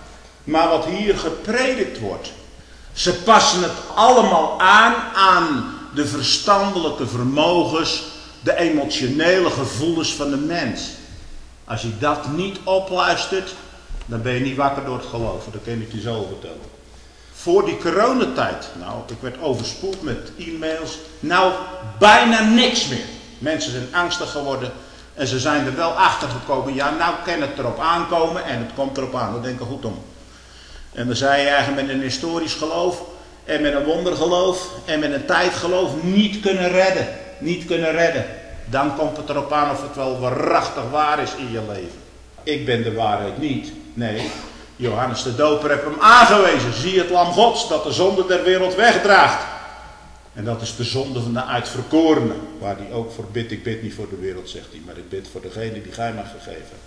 Maar wat hier gepredikt wordt, ze passen het allemaal aan de verstandelijke vermogens, de emotionele gevoelens van de mens. Als je dat niet opluistert, dan ben je niet wakker door het geloven. Dat kan ik je zo vertellen. Voor die coronatijd, ik werd overspoeld met e-mails. Bijna niks meer. Mensen zijn angstig geworden en ze zijn er wel achter gekomen. Ja, kan het erop aankomen en het komt erop aan. We denken goed om. En we zeiden eigenlijk met een historisch geloof en met een wondergeloof en met een tijdgeloof niet kunnen redden. Niet kunnen redden. Dan komt het erop aan of het wel waarachtig waar is in je leven. Ik ben de waarheid niet. Nee, Johannes de Doper heeft hem aangewezen. Zie het lam Gods dat de zonde der wereld wegdraagt. En dat is de zonde van de uitverkorenen. Waar hij ook voor bidt. Ik bid niet voor de wereld, zegt hij. Maar ik bid voor degene die gij mag vergeven.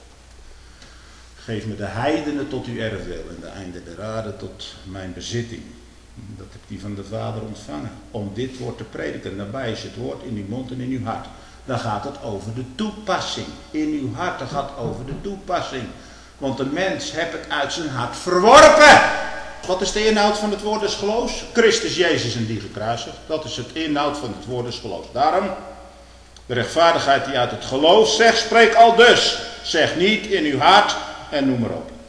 Geef me de heidenen tot uw erfdeel. En de einde der aarde tot mijn bezitting. Dat heb ik van de Vader ontvangen. Om dit woord te prediken. Nabij is het woord in uw mond en in uw hart. Dan gaat het over de toepassing. In uw hart, dan gaat het over de toepassing. Want de mens heeft het uit zijn hart verworpen. Wat is de inhoud van het woord des geloofs? Christus Jezus en die gekruisigd. Dat is het inhoud van het woord des geloofs. Daarom, de rechtvaardigheid die uit het geloof zegt, spreek al dus. Zeg niet in uw hart en noem maar op.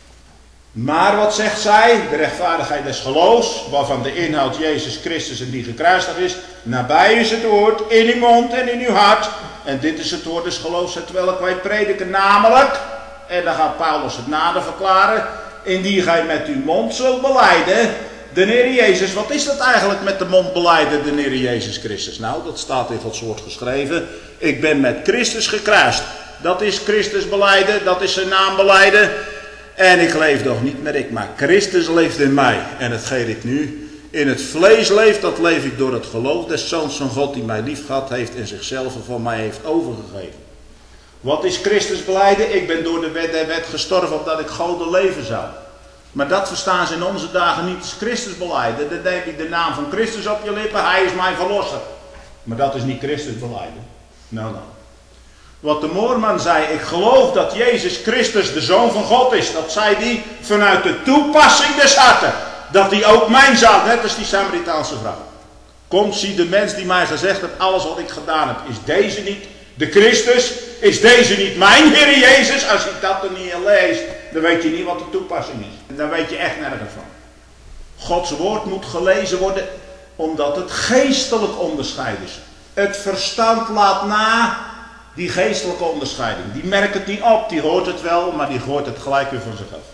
Maar wat zegt zij? De rechtvaardigheid des geloofs, waarvan de inhoud Jezus Christus en die gekruisigd is. Nabij is het woord, in uw mond en in uw hart. En dit is het woord des geloofs, terwijl wij prediken, namelijk, en dan gaat Paulus het nader verklaren, indien gij met uw mond zult belijden, de Heer Jezus. Wat is dat eigenlijk met de mond belijden, de Heer Jezus Christus? Dat staat in Gods woord geschreven. Ik ben met Christus gekruist. Dat is Christus belijden, dat is zijn naam belijden. En ik leef nog niet meer ik, maar Christus leeft in mij. En hetgeen ik nu in het vlees leef, dat leef ik door het geloof des Zoons van God, die mij lief gehad heeft en zichzelf voor mij heeft overgegeven. Wat is Christus belijden? Ik ben door de wet der wet gestorven, opdat ik goden leven zou. Maar dat verstaan ze in onze dagen niet als Christus belijden. Dan neem ik de naam van Christus op je lippen, hij is mijn verlosser. Maar dat is niet Christus belijden. Nou. Wat de moorman zei, ik geloof dat Jezus Christus de Zoon van God is. Dat zei hij vanuit de toepassing des harten. Dat hij ook mijn zaad, net als die Samaritaanse vrouw. Komt, zie de mens die mij gezegd heeft, alles wat ik gedaan heb, is deze niet de Christus? Is deze niet mijn Heer Jezus? Als je dat er niet in leest, dan weet je niet wat de toepassing is. En dan weet je echt nergens van. Gods woord moet gelezen worden, omdat het geestelijk onderscheid is. Het verstand laat na die geestelijke onderscheiding. Die merkt het niet op, die hoort het wel, maar die gooit het gelijk weer van zich af.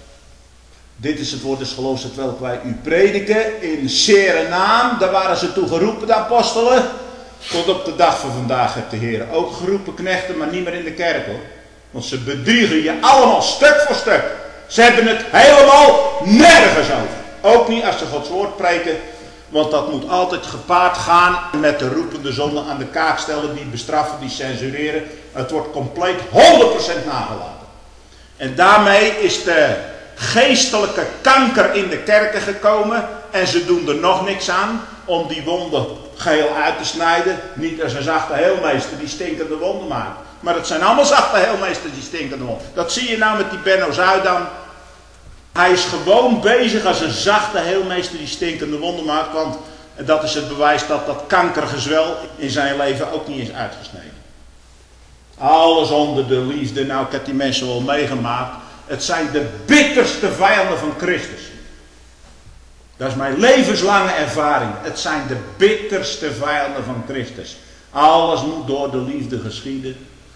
Dit is het woord des geloofs, terwijl wij u prediken in zere naam. Daar waren ze toe geroepen, de apostelen. Tot op de dag van vandaag heeft de Heer ook geroepen knechten, maar niet meer in de kerk hoor. Want ze bedriegen je allemaal stuk voor stuk. Ze hebben het helemaal nergens over. Ook niet als ze Gods woord preken. Want dat moet altijd gepaard gaan met de roepende zonde aan de kaak stellen, die bestraffen, die censureren. Het wordt compleet 100% nagelaten. En daarmee is de geestelijke kanker in de kerken gekomen. En ze doen er nog niks aan om die wonden geheel uit te snijden. Niet als een zachte heelmeester die stinkende wonden maakt. Maar het zijn allemaal zachte heelmeesters die stinkende wonden. Dat zie je nou met die Benno Zuidam. Hij is gewoon bezig als een zachte heelmeester die stinkende wonden maakt. Want dat is het bewijs dat dat kankergezwel in zijn leven ook niet is uitgesneden. Alles onder de liefde. Nou, ik heb die mensen wel meegemaakt. Het zijn de bitterste vijanden van Christus. Dat is mijn levenslange ervaring. Het zijn de bitterste vijanden van Christus. Alles moet door de liefde geschieden.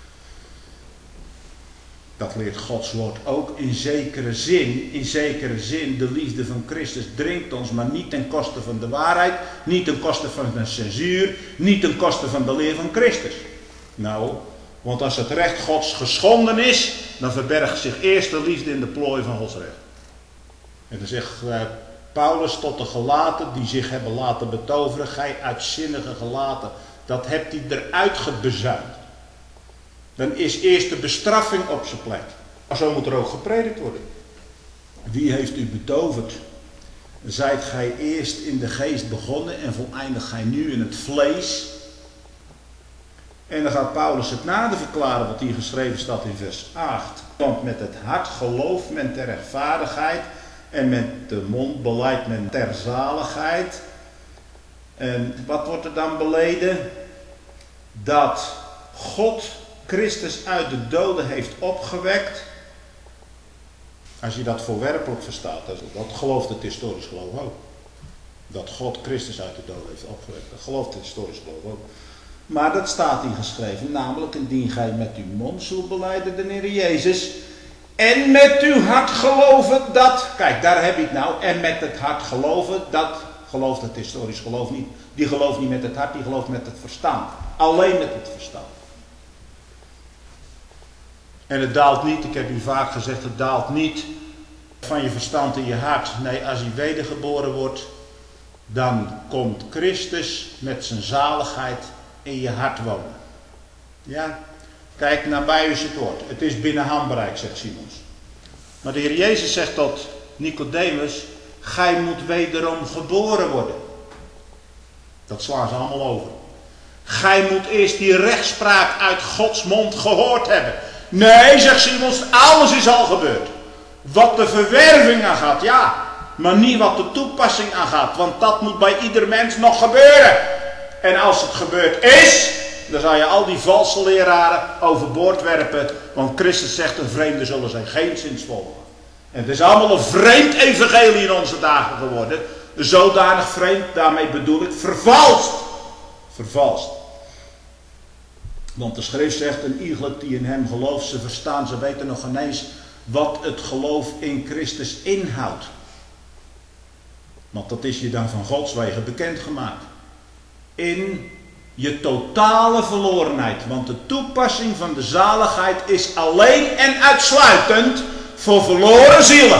Dat leert Gods woord ook in zekere zin. In zekere zin, de liefde van Christus dringt ons, maar niet ten koste van de waarheid. Niet ten koste van de censuur. Niet ten koste van de leer van Christus. Nou, want als het recht Gods geschonden is, dan verbergt zich eerst de liefde in de plooi van Gods recht. En dan zegt Paulus tot de gelaten die zich hebben laten betoveren, gij uitzinnige gelaten, dat hebt hij eruit gebezuind. Dan is eerst de bestraffing op zijn plek. Maar zo moet er ook gepredikt worden. Wie heeft u betoverd? Zijt gij eerst in de geest begonnen en voleindigt gij nu in het vlees? En dan gaat Paulus het nader verklaren wat hier geschreven staat in vers 8. Want met het hart gelooft men ter rechtvaardigheid En met de mond beleidt men ter zaligheid. En wat wordt er dan beleden? Dat God Christus uit de doden heeft opgewekt. Als je dat voorwerpelijk verstaat, dat gelooft het historisch geloof ook. Dat God Christus uit de doden heeft opgewekt. Dat gelooft het historisch geloof ook. Maar dat staat hier geschreven, namelijk indien gij met uw mond zult belijden de Heer Jezus en met uw hart geloven dat, kijk daar heb je het nou, en met het hart geloven, dat gelooft het historisch geloof niet. Die gelooft niet met het hart, die gelooft met het verstand. Alleen met het verstand. En het daalt niet, ik heb u vaak gezegd, het daalt niet van je verstand in je hart. Nee, als je wedergeboren wordt, dan komt Christus met zijn zaligheid in je hart wonen. Ja, kijk, nabij is het woord. Het is binnen handbereik, zegt Simons. Maar de Heer Jezus zegt tot Nicodemus, gij moet wederom geboren worden. Dat slaan ze allemaal over. Gij moet eerst die rechtspraak uit Gods mond gehoord hebben. Nee, zegt Simons, alles is al gebeurd. Wat de verwerving aangaat, ja. Maar niet wat de toepassing aangaat. Want dat moet bij ieder mens nog gebeuren. En als het gebeurd is, dan zal je al die valse leraren overboord werpen. Want Christus zegt, een vreemde zullen zij geen zins volgen. En het is allemaal een vreemd evangelie in onze dagen geworden. Zodanig vreemd, daarmee bedoel ik, vervalst. Vervalst. Want de schrift zegt, een iegelijk die in hem gelooft, ze verstaan, ze weten nog ineens wat het geloof in Christus inhoudt. Want dat is je dan van Gods wegen bekendgemaakt. In je totale verlorenheid. Want de toepassing van de zaligheid is alleen en uitsluitend voor verloren zielen.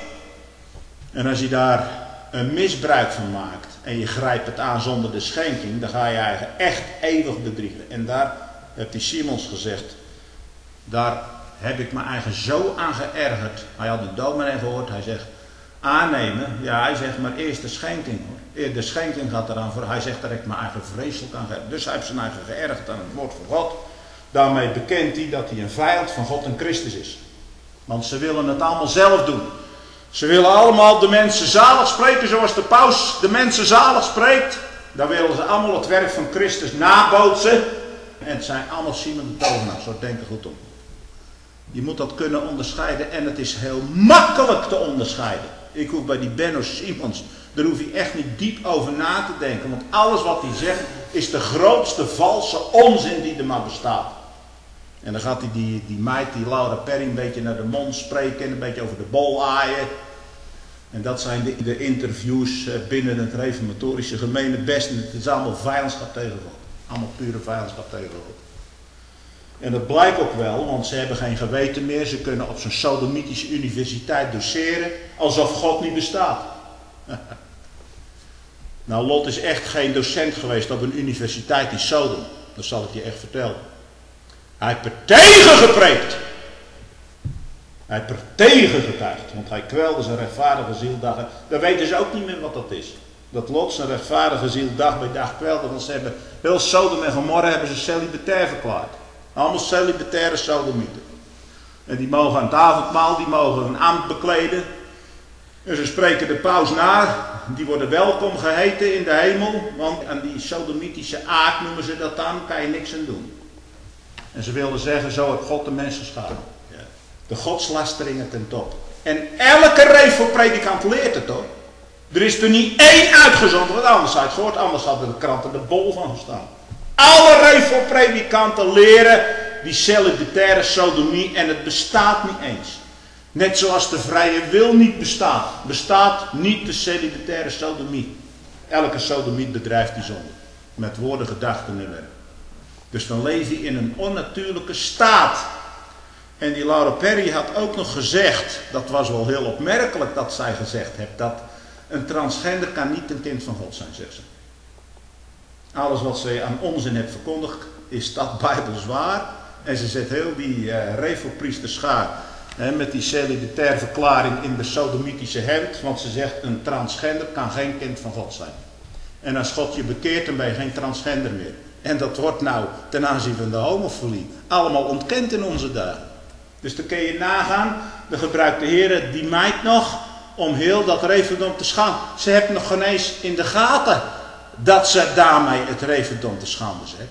En als je daar een misbruik van maakt en je grijpt het aan zonder de schenking, dan ga je eigenlijk echt eeuwig bedriegen. En daar heeft die Simons gezegd, daar heb ik me eigenlijk zo aan geërgerd. Hij had de dominee gehoord, hij zegt, aannemen, ja hij zegt maar eerst de schenking hoor. De schenking gaat eraan voor, hij zegt daar heb ik me eigenlijk vreselijk aan geërgerd. Dus hij heeft zijn eigen geërgerd aan het woord van God. Daarmee bekent hij dat hij een vijand van God en Christus is. Want ze willen het allemaal zelf doen. Ze willen allemaal de mensen zalig spreken zoals de paus de mensen zalig spreekt. Dan willen ze allemaal het werk van Christus nabootsen. En het zijn allemaal Simon de tovenaar, zo denken goed om. Je moet dat kunnen onderscheiden en het is heel makkelijk te onderscheiden. Ik hoef bij die Benno Simons, daar hoef je echt niet diep over na te denken. Want alles wat hij zegt is de grootste valse onzin die er maar bestaat. En dan gaat hij die meid, die Laura Perry, een beetje naar de mond spreken en een beetje over de bol aaien. En dat zijn de interviews binnen het reformatorische gemeenebest. En het is allemaal vijandschap tegen God. Allemaal pure vijandschap tegen God. En dat blijkt ook wel, want ze hebben geen geweten meer. Ze kunnen op zo'n sodomitische universiteit doseren alsof God niet bestaat. Nou, Lot is echt geen docent geweest op een universiteit in Sodom. Dat zal ik je echt vertellen. Hij heeft er tegen gepreekt. Hij heeft er tegen getuigd. Want hij kwelde zijn rechtvaardige ziel dag. Dan weten ze ook niet meer wat dat is. Dat Lot zijn rechtvaardige ziel dag bij dag kwelde. Want ze hebben heel Sodom en Gomorra hebben ze celibatair verklaard. Allemaal celibataire sodomieten. En die mogen aan het avondmaal, die mogen een ambt bekleden. En ze spreken de paus na. Die worden welkom geheten in de hemel. Want aan die sodomitische aard noemen ze dat dan, kan je niks aan doen. En ze wilden zeggen, zo heeft God de mens geschapen. Ja. De godslasteringen ten top. En elke revelpredikant leert het hoor. Er is er niet één uitgezonden, want anders had je het gehoord, anders hadden de kranten er bol van gestaan. Alle revelpredikanten leren die celibataire sodomie en het bestaat niet eens. Net zoals de vrije wil niet bestaat, bestaat niet de celibataire sodomie. Elke sodomiet bedrijft die zonde. Met woorden, gedachten en werk. Dus dan leef je in een onnatuurlijke staat. En die Laura Perry had ook nog gezegd, dat was wel heel opmerkelijk dat zij gezegd heeft, dat een transgender kan niet een kind van God zijn, zegt ze. Alles wat ze aan onzin heeft verkondigd, is dat bijbels waar. En ze zet heel die revelpriesterschaar met die celibataire verklaring in de sodomitische hemd. Want ze zegt, een transgender kan geen kind van God zijn. En als God je bekeert, dan ben je geen transgender meer. En dat wordt nou ten aanzien van de homofilie allemaal ontkend in onze dagen. Dus dan kun je nagaan, dan gebruikt de Heer die meid nog om heel dat Revendom te schande. Ze hebben nog geen eens in de gaten dat ze daarmee het Revendom te schande zet.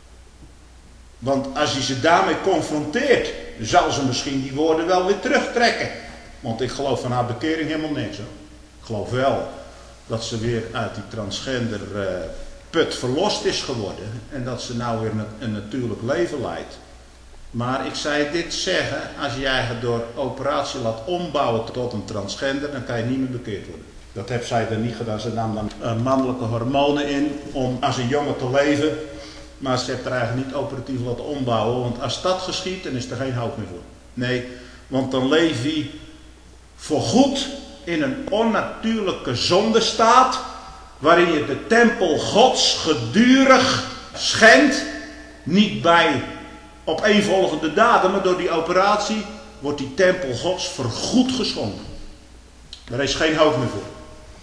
Want als je ze daarmee confronteert, zal ze misschien die woorden wel weer terugtrekken. Want ik geloof van haar bekering helemaal niks. Hoor. Ik geloof wel dat ze weer uit die transgender put verlost is geworden. En dat ze nou weer een natuurlijk leven leidt. Maar ik zei dit zeggen, als je je eigen door operatie laat ombouwen tot een transgender, dan kan je niet meer bekeerd worden. Dat heeft zij dan niet gedaan. Ze nam dan mannelijke hormonen in om als een jongen te leven. Maar ze heeft er eigenlijk niet operatief laten ombouwen. Want als dat geschiet, dan is er geen hoop meer voor. Nee, want dan leef hij voorgoed in een onnatuurlijke zondestaat. Waarin je de tempel Gods gedurig schendt. Niet bij opeenvolgende daden, maar door die operatie wordt die tempel Gods voorgoed geschonden. Daar is geen hoop meer voor.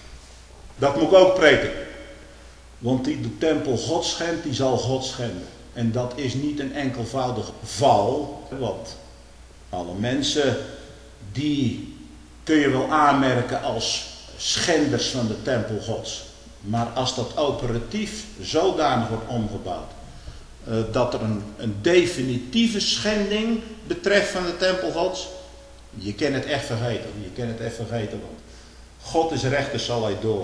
Dat moet ik ook prediken. Want die de tempel God schendt, die zal God schenden. En dat is niet een enkelvoudig val. Want alle mensen, die kun je wel aanmerken als schenders van de tempel Gods. Maar als dat operatief zodanig wordt omgebouwd, dat er een definitieve schending betreft van de tempel Gods, je kan het echt vergeten. Je kan het echt vergeten, want God is rechter, zal hij door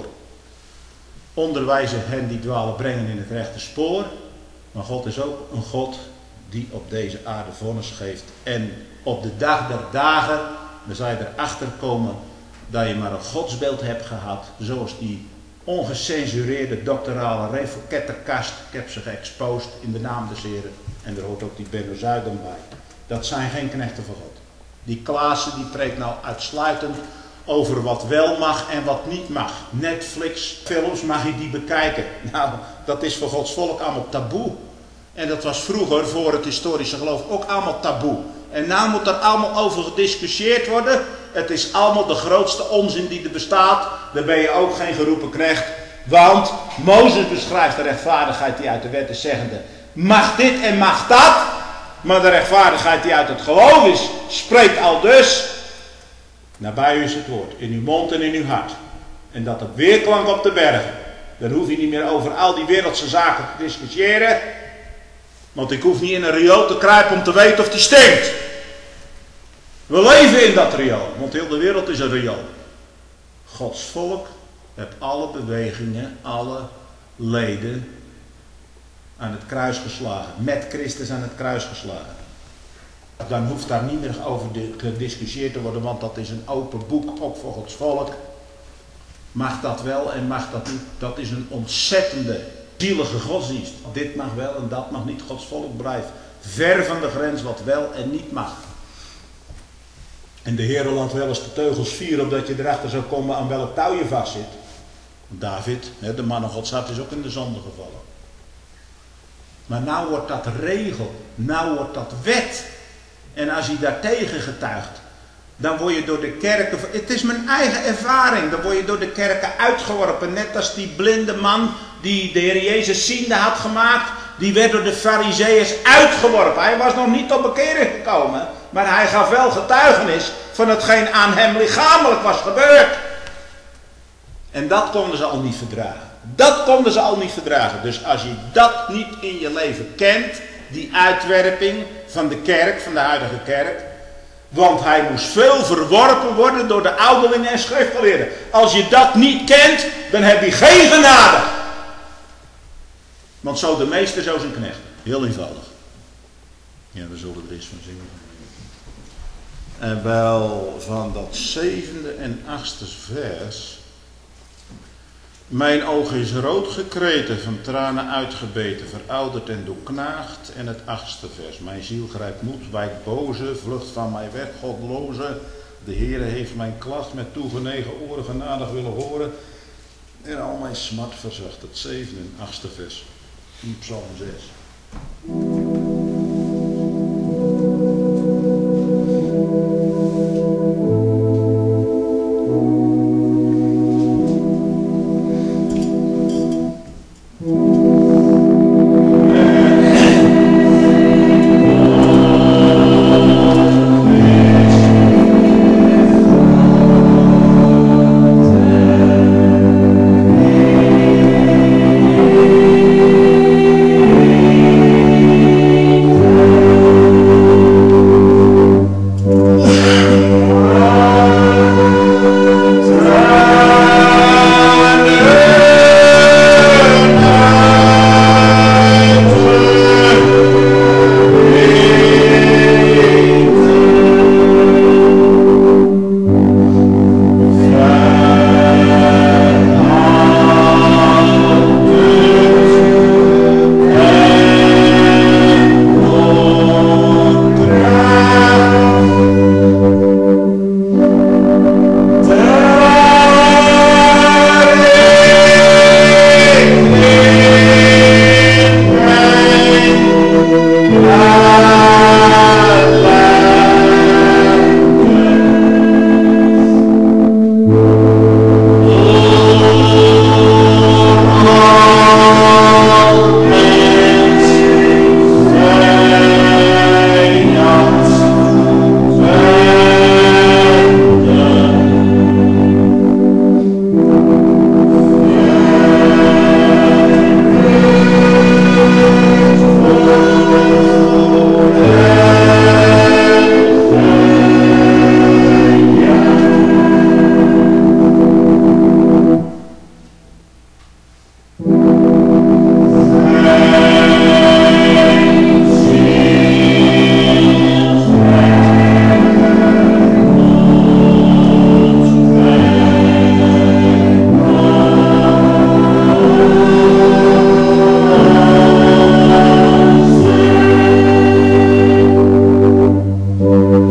onderwijzen hen die dwalen brengen in het rechte spoor. Maar God is ook een God die op deze aarde vonnis geeft. En op de dag der dagen, dan zal je erachter komen dat je maar een godsbeeld hebt gehad. Zoals die ongecensureerde doctorale Revo-Ketterkast. Ik heb ze geëxposed in de naam des Heren. En er hoort ook die Benno Zuiden bij. Dat zijn geen knechten van God. Die Klaassen die preekt nou uitsluitend over wat wel mag en wat niet mag. Netflix films mag je die bekijken. Nou, dat is voor Gods volk allemaal taboe. En dat was vroeger voor het historische geloof ook allemaal taboe. En nou moet er allemaal over gediscussieerd worden. Het is allemaal de grootste onzin die er bestaat. Dan ben je ook geen geroepen knecht. Want Mozes beschrijft de rechtvaardigheid die uit de wet is zeggende. Mag dit en mag dat. Maar de rechtvaardigheid die uit het geloof is, spreekt al dus. Nabij u is het woord, in uw mond en in uw hart. En dat het weerklank op de bergen. Dan hoef je niet meer over al die wereldse zaken te discussiëren. Want ik hoef niet in een riool te kruipen om te weten of die stinkt. We leven in dat riool, want heel de wereld is een riool. Gods volk heeft alle bewegingen, alle leden aan het kruis geslagen. Met Christus aan het kruis geslagen. Dan hoeft daar niet meer over gediscussieerd te worden, want dat is een open boek, ook voor Gods volk. Mag dat wel en mag dat niet? Dat is een ontzettende, zielige godsdienst. Dit mag wel en dat mag niet. Gods volk blijft ver van de grens wat wel en niet mag. En de Heer laat wel eens de teugels vieren, opdat je erachter zou komen aan welk touw je vast zit. David, de man van Gods hart, is ook in de zonde gevallen. Maar nou wordt dat regel, nou wordt dat wet. En als je daartegen getuigt, dan word je door de kerken, het is mijn eigen ervaring, dan word je door de kerken uitgeworpen. Net als die blinde man die de Heer Jezus ziende had gemaakt, die werd door de Farizeeërs uitgeworpen. Hij was nog niet tot bekering gekomen, maar hij gaf wel getuigenis van hetgeen aan hem lichamelijk was gebeurd. En dat konden ze al niet verdragen. Dat konden ze al niet verdragen. Dus als je dat niet in je leven kent, die uitwerping van de kerk, van de huidige kerk. Want hij moest veel verworpen worden door de ouderlingen en schriftgeleerden. Als je dat niet kent, dan heb je geen genade. Want zo de meester, zo zijn knecht. Heel eenvoudig. Ja, we zullen er eens van zingen. En wel van dat 7e en 8e vers. Mijn oog is rood gekreten, van tranen uitgebeten, verouderd en doorknaagd. En het 8e vers. Mijn ziel grijpt moed, wijkt boze, vlucht van mij weg, godloze. De Heere heeft mijn klacht met toegenegen oren genadig willen horen. En al mijn smart verzacht. Het 7e en 8e vers. In Psalm 6.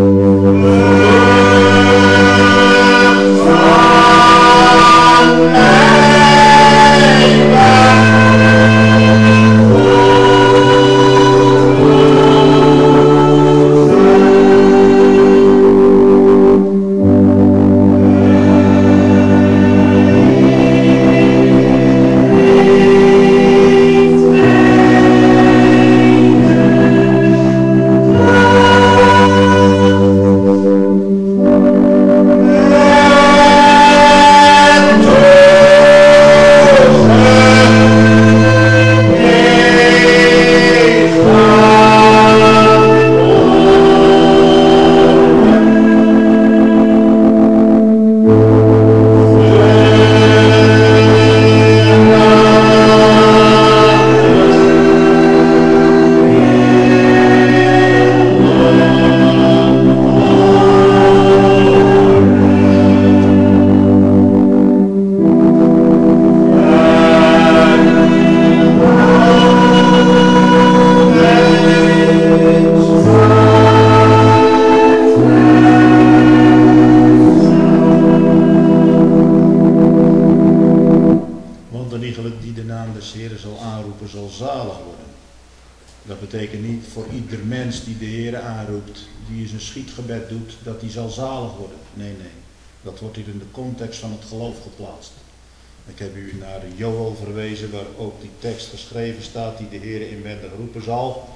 Schietgebed doet, dat hij zal zalig worden. Nee. Dat wordt hier in de context van het geloof geplaatst. Ik heb u naar Joël verwezen, waar ook die tekst geschreven staat, die de Heer inwendig roepen zal.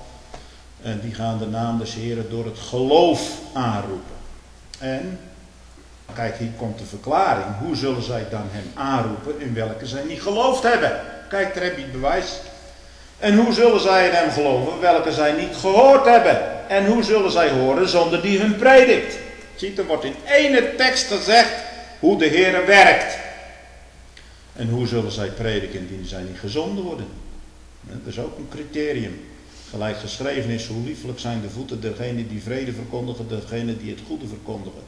En die gaan de naam des Heeren door het geloof aanroepen. En, kijk, hier komt de verklaring. Hoe zullen zij dan hem aanroepen in welke zij niet geloofd hebben? Kijk, daar heb je het bewijs. En hoe zullen zij in hem geloven welke zij niet gehoord hebben? En hoe zullen zij horen zonder die hun predikt? Ziet, er wordt in ene tekst gezegd hoe de Heere werkt. En hoe zullen zij prediken indien zij niet gezonden worden? Dat is ook een criterium. Gelijk geschreven is, hoe liefelijk zijn de voeten dergenen die vrede verkondigen, dergenen die het goede verkondigen.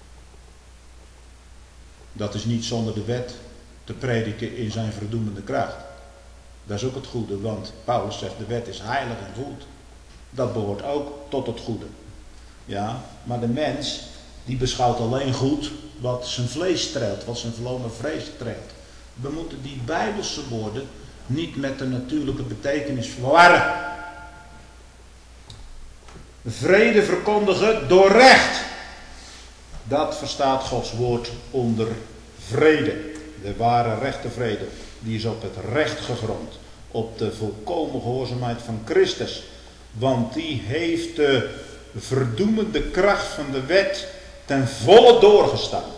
Dat is niet zonder de wet te prediken in zijn verdoemende kracht. Dat is ook het goede, want Paulus zegt de wet is heilig en goed. Dat behoort ook tot het goede. Ja, maar de mens die beschouwt alleen goed wat zijn vlees streelt, wat zijn verloren vrees streelt. We moeten die Bijbelse woorden niet met de natuurlijke betekenis verwarren. Vrede verkondigen door recht. Dat verstaat Gods woord onder vrede. De ware rechte vrede. Die is op het recht gegrond. Op de volkomen gehoorzaamheid van Christus. Want die heeft de verdoemende kracht van de wet ten volle doorgestaan.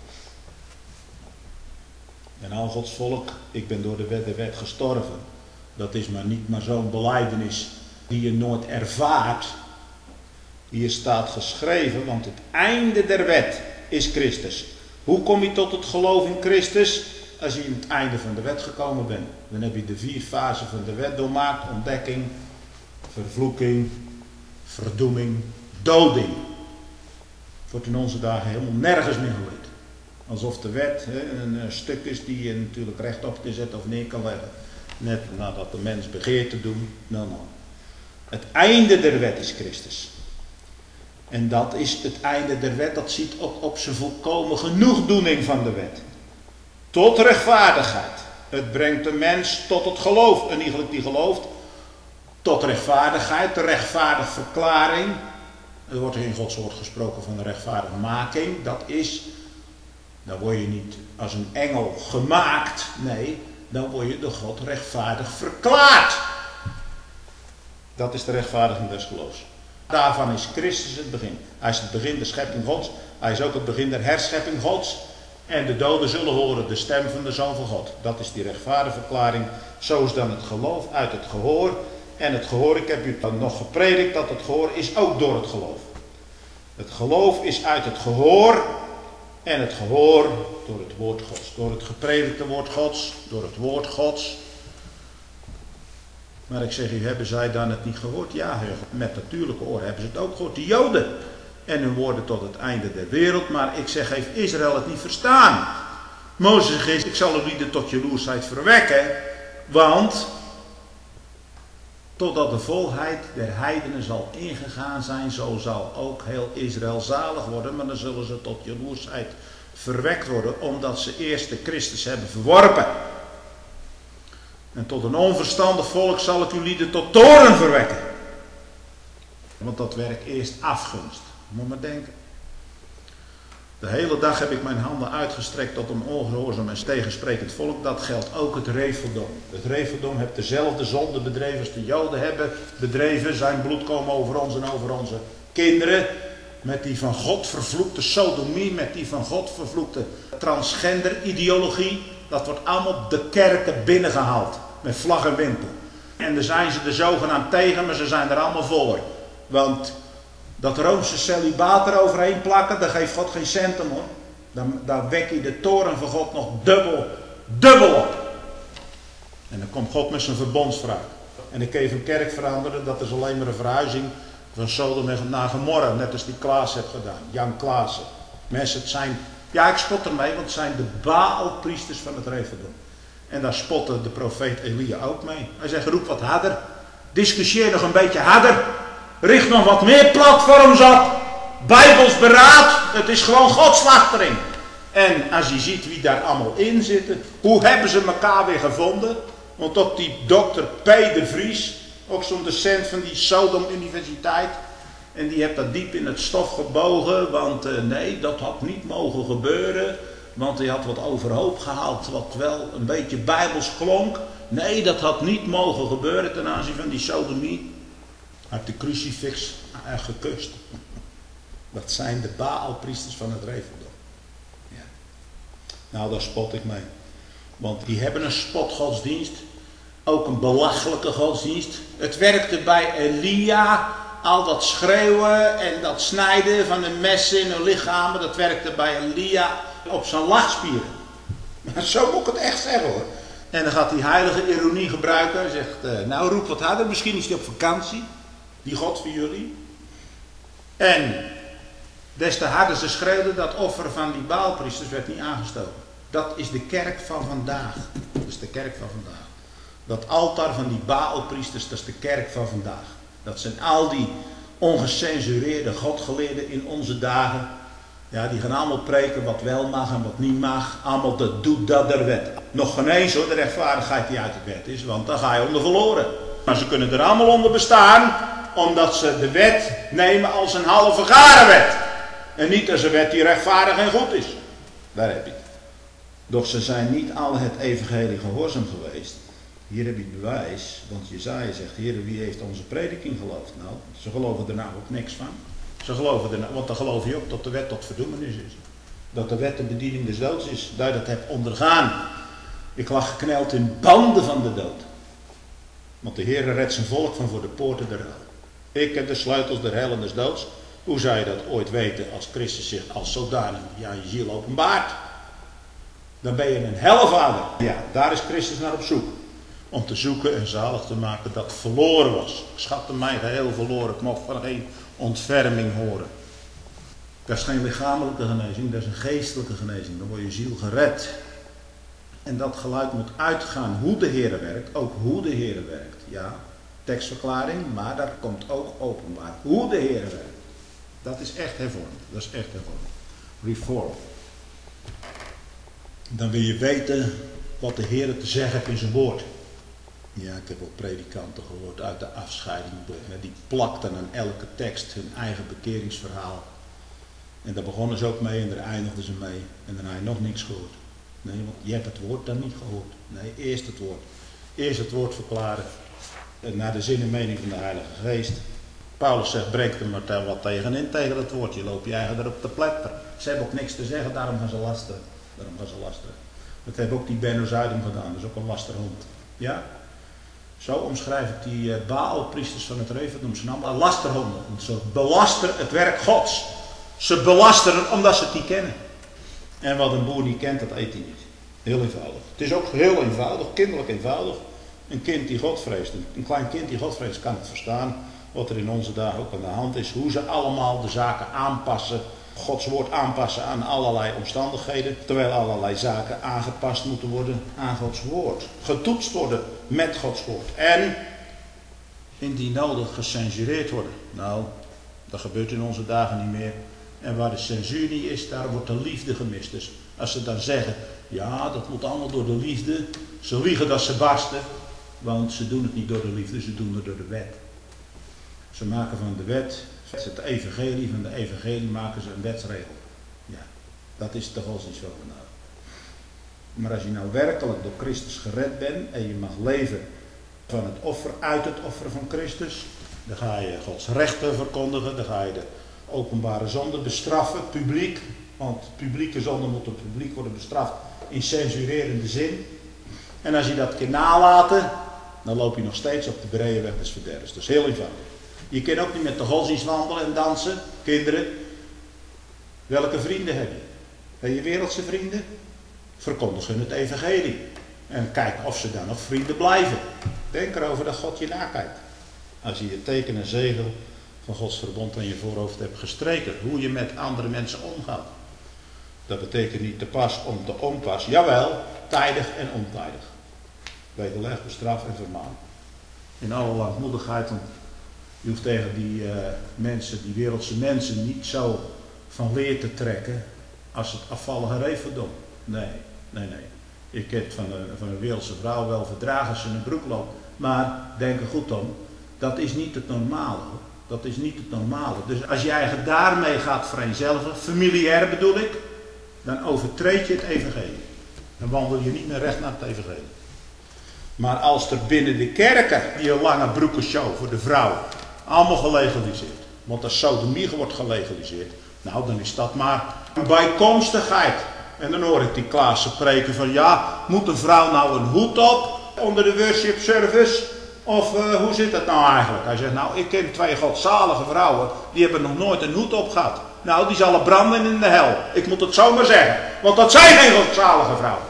En al Gods volk, ik ben door de wet gestorven. Dat is maar niet maar zo'n belijdenis die je nooit ervaart. Hier staat geschreven, want het einde der wet is Christus. Hoe kom je tot het geloof in Christus? Als je in het einde van de wet gekomen bent. Dan heb je de 4 fasen van de wet doormaakt. Ontdekking, vervloeking, verdoeming, doding. Het wordt in onze dagen helemaal nergens meer geleerd. Alsof de wet een stuk is die je natuurlijk rechtop kan zetten of neer kan leggen. Net nadat de mens begeert te doen. Nou. Het einde der wet is Christus. En dat is het einde der wet. Dat ziet ook op zijn volkomen genoegdoening van de wet. Tot rechtvaardigheid. Het brengt de mens tot het geloof. En iegelijk die gelooft tot rechtvaardigheid. De rechtvaardige verklaring. Er wordt in Gods woord gesproken van de rechtvaardigmaking. Dat is, dan word je niet als een engel gemaakt. Nee, dan word je door God rechtvaardig verklaard. Dat is de rechtvaardiging des geloofs. Daarvan is Christus het begin. Hij is het begin der schepping Gods. Hij is ook het begin der herschepping Gods. En de doden zullen horen de stem van de Zoon van God. Dat is die rechtvaardige verklaring. Zo is dan het geloof uit het gehoor. En het gehoor, ik heb u dan nog gepredikt, dat het gehoor is ook door het geloof. Het geloof is uit het gehoor. En het gehoor door het woord Gods. Door het gepredikte woord Gods. Door het woord Gods. Maar ik zeg u, hebben zij dan het niet gehoord? Ja, met natuurlijke oren hebben ze het ook gehoord. De Joden. En hun woorden tot het einde der wereld. Maar ik zeg, heeft Israël het niet verstaan? Mozes zegt, ik zal u lieden tot jaloersheid verwekken. Want totdat de volheid der heidenen zal ingegaan zijn, zo zal ook heel Israël zalig worden, maar dan zullen ze tot jaloersheid verwekt worden, omdat ze eerst de Christus hebben verworpen. En tot een onverstandig volk zal ik jullie tot toorn verwekken. Want dat werkt eerst afgunst. Moet maar denken. De hele dag heb ik mijn handen uitgestrekt tot een ongehoorzaam en tegensprekend volk. Dat geldt ook het reveldom. Het reveldom heeft dezelfde zonde bedreven als de Joden hebben bedreven. Zijn bloed komen over ons en over onze kinderen. Met die van God vervloekte sodomie, met die van God vervloekte transgender ideologie. Dat wordt allemaal de kerken binnengehaald. Met vlag en wimpel. En daar zijn ze er zogenaamd tegen, maar ze zijn er allemaal voor. Want dat Roomse celibaat eroverheen plakken, daar geeft God geen cent om hoor. Daar wek je de toren van God nog dubbel op. En dan komt God met zijn verbondsvraag. En ik even een kerk veranderen, dat is alleen maar een verhuizing van Sodom naar Gomorra. Net als die Klaas heeft gedaan, Jan Klaassen. Mensen, het zijn, ja ik spot ermee, want het zijn de Baalpriesters van het reveldom. En daar spotte de profeet Elia ook mee. Hij zegt, roep wat harder. Discussieer nog een beetje harder. Richt nog wat meer platforms op. Bijbels beraad. Het is gewoon godslachtering. En als je ziet wie daar allemaal in zitten. Hoe hebben ze elkaar weer gevonden? Want ook die dokter P. de Vries. Ook zo'n docent van die Sodom Universiteit. En die heeft dat diep in het stof gebogen. Want nee, dat had niet mogen gebeuren. Want hij had wat overhoop gehaald. Wat wel een beetje bijbels klonk. Nee, dat had niet mogen gebeuren ten aanzien van die sodomie. Hij heeft de crucifix gekust. Dat zijn de Baalpriesters van het reveldom. Ja. Nou, daar spot ik mee. Want die hebben een spotgodsdienst. Ook een belachelijke godsdienst. Het werkte bij Elia. Al dat schreeuwen en dat snijden van de messen in hun lichamen. Dat werkte bij Elia op zijn lachspieren. Maar zo moet ik het echt zeggen hoor. En dan gaat hij heilige ironie gebruiken. Hij zegt, nou roep wat harder. Misschien is hij op vakantie. Die God voor jullie. En des te harder ze schreeuwden, dat offer van die Baalpriesters werd niet aangestoken. Dat is de kerk van vandaag. Dat is de kerk van vandaag. Dat altaar van die Baalpriesters, dat is de kerk van vandaag. Dat zijn al die ongecensureerde godgeleerden in onze dagen. Ja, die gaan allemaal preken wat wel mag en wat niet mag. Allemaal de doet dat der wet. Nog geen eens hoor, de rechtvaardigheid die uit de wet is, want dan ga je onder verloren. Maar ze kunnen er allemaal onder bestaan, omdat ze de wet nemen als een halve gare wet. En niet als een wet die rechtvaardig en goed is. Daar heb je het. Doch ze zijn niet alle het evangelie gehoorzaam geweest. Hier heb je het bewijs, want Jesaja zegt, Heer, wie heeft onze prediking geloofd? Nou, ze geloven er nou ook niks van. Ze geloven er nou, want dan geloof je ook dat de wet tot verdoemenis is. Dat de wet de bediening des doods is, dat je dat hebt ondergaan. Ik lag gekneld in banden van de dood. Want de Heer redt zijn volk van voor de poorten der hel. Ik heb de sleutels der hel en des doods. Hoe zou je dat ooit weten als Christus zich als zodanig aan je ziel openbaart? Dan ben je een hellevader. Ja, daar is Christus naar op zoek. Om te zoeken en zalig te maken dat verloren was. Schatte mij geheel verloren. Ik mocht van geen ontferming horen. Dat is geen lichamelijke genezing, dat is een geestelijke genezing. Dan wordt je ziel gered. En dat geluid moet uitgaan hoe de Heer werkt. Ook hoe de Heer werkt. Ja, tekstverklaring, maar daar komt ook openbaar hoe de Heer werkt. Dat is echt hervormd. Dat is echt hervormd. Reform. Dan wil je weten wat de Heer te zeggen heeft in zijn woord. Ja, ik heb ook predikanten gehoord uit de afscheiding. Die plakten aan elke tekst hun eigen bekeringsverhaal. En daar begonnen ze ook mee en daar eindigden ze mee. En dan heb je nog niks gehoord. Nee, want je hebt het woord dan niet gehoord. Nee, eerst het woord. Eerst het woord verklaren. En naar de zin en mening van de Heilige Geest. Paulus zegt, breek er maar wat tegenin tegen het woord. Je loopt je eigen erop te pletteren. Ze hebben ook niks te zeggen, daarom gaan ze lasteren. Dat heeft ook die Benno Zuidam gedaan. Dat is ook een lasterhond. Ja? Zo omschrijf ik die Baalpriesters van het reveldom. Ze namen lasterhonden. Want ze belasteren het werk Gods. Ze belasteren omdat ze het niet kennen. En wat een boer niet kent, dat eet hij niet. Heel eenvoudig. Het is ook heel eenvoudig, kinderlijk eenvoudig. Een kind die God vreest, een klein kind die God vreest, kan het verstaan. Wat er in onze dagen ook aan de hand is. Hoe ze allemaal de zaken aanpassen. Gods woord aanpassen aan allerlei omstandigheden. Terwijl allerlei zaken aangepast moeten worden aan Gods woord. Getoetst worden met Gods woord. En indien nodig gecensureerd worden. Nou, dat gebeurt in onze dagen niet meer. En waar de censuur niet is, daar wordt de liefde gemist. Dus als ze dan zeggen, ja, dat moet allemaal door de liefde. Ze liegen dat ze barsten, want ze doen het niet door de liefde, ze doen het door de wet. Ze maken van de wet, het evangelie, van de evangelie maken ze een wetsregel. Ja, dat is de godsdienst van vandaag. Maar als je nou werkelijk door Christus gered bent en je mag leven van het offer, uit het offer van Christus, dan ga je Gods rechten verkondigen, dan ga je de openbare zonde bestraffen, publiek, want publieke zonde moet door het publiek worden bestraft in censurerende zin. En als je dat kan nalaten, dan loop je nog steeds op de brede weg des verderfs. Dus heel eenvoudig. Je kan ook niet met de godsdienst wandelen en dansen, kinderen. Welke vrienden heb je? Heb je wereldse vrienden? Verkondig hun het evangelie. En kijk of ze dan nog vrienden blijven. Denk erover dat God je nakijkt. Als je je teken en zegel van Gods verbond aan je voorhoofd hebt gestreken. Hoe je met andere mensen omgaat. Dat betekent niet te pas om te onpas. Jawel, tijdig en ontijdig. Wederleg, bestraf en vermaan. In alle langmoedigheid. Want je hoeft tegen die mensen, die wereldse mensen, niet zo van leer te trekken als het afvallige reefverdom. Nee. Je kunt van een wereldse vrouw wel verdragen als ze in een broek loopt. Maar denk er goed om, dat is niet het normale. Dat is niet het normale. Dus als jij je daarmee gaat vereenzelvigen, familiair bedoel ik, dan overtreed je het evangelie. Dan wandel je niet meer recht naar het evangelie. Maar als er binnen de kerken die een lange broekenshow voor de vrouw allemaal gelegaliseerd, want als sodomie wordt gelegaliseerd, nou dan is dat maar een bijkomstigheid. En dan hoor ik die Klaassen preken van ja, moet een vrouw nou een hoed op onder de worship service? Of hoe zit dat nou eigenlijk? Hij zegt nou, ik ken 2 godzalige vrouwen, die hebben nog nooit een hoed op gehad. Nou, die zullen branden in de hel. Ik moet het zo maar zeggen, want dat zijn geen godzalige vrouwen.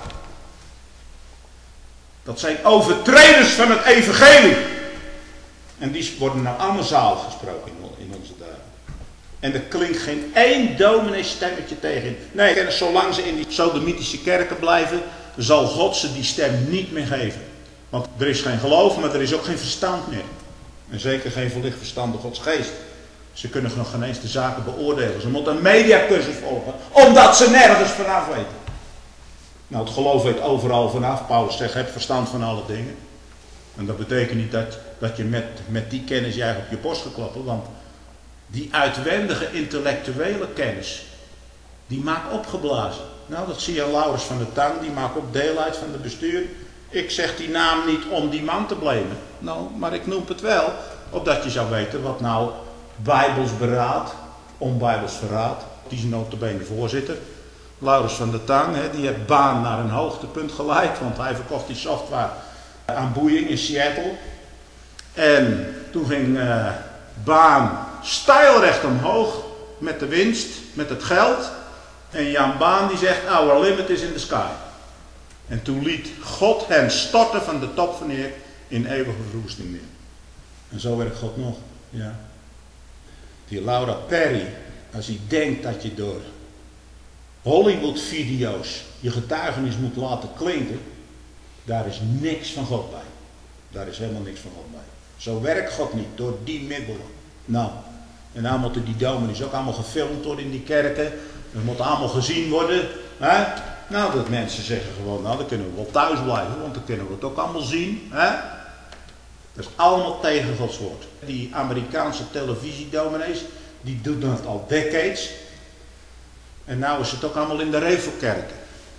Dat zijn overtreders van het evangelie. En die worden nou allemaal zalig gesproken in onze dagen. En er klinkt geen één dominee stemmetje tegen. Nee, zolang ze in die sodomitische kerken blijven, zal God ze die stem niet meer geven. Want er is geen geloof, maar er is ook geen verstand meer. En zeker geen verlicht verstand door Gods geest. Ze kunnen nog geen eens de zaken beoordelen. Ze moeten een mediacursus volgen, omdat ze nergens vanaf weten. Nou, het geloof weet overal vanaf. Paulus zegt, heb verstand van alle dingen. En dat betekent niet dat je met die kennis je eigen op je borst gaat kloppen. Want die uitwendige intellectuele kennis, die maakt opgeblazen. Nou, dat zie je aan Laurens van der Tang, die maakt ook deel uit van het bestuur. Ik zeg die naam niet om die man te blamen. Nou, maar ik noem het wel, opdat je zou weten wat nou bijbels beraad, onbijbels verraad. Die is nota bene voorzitter. Laurens van der Tang, die heeft Baan naar een hoogtepunt geleid, want hij verkocht die software aan Boeing in Seattle. En toen ging Baan steilrecht omhoog met de winst, met het geld. En Jan Baan die zegt, our limit is in the sky. En toen liet God hen storten van de top van neer in eeuwige verwoesting neer. En zo werkt God nog. Ja. Die Laura Perry, als hij denkt dat je door Hollywood-video's je getuigenis moet laten klinken, daar is niks van God bij. Daar is helemaal niks van God bij. Zo werkt God niet, door die middelen. Nou, en nou moeten die dominees ook allemaal gefilmd worden in die kerken. Dat moet allemaal gezien worden. Hè? Nou, dat mensen zeggen gewoon, nou dan kunnen we wel thuis blijven, want dan kunnen we het ook allemaal zien. Hè? Dat is allemaal tegen Gods woord. Die Amerikaanse televisiedominees, die doen dat al decades. En nou is het ook allemaal in de revelkerken.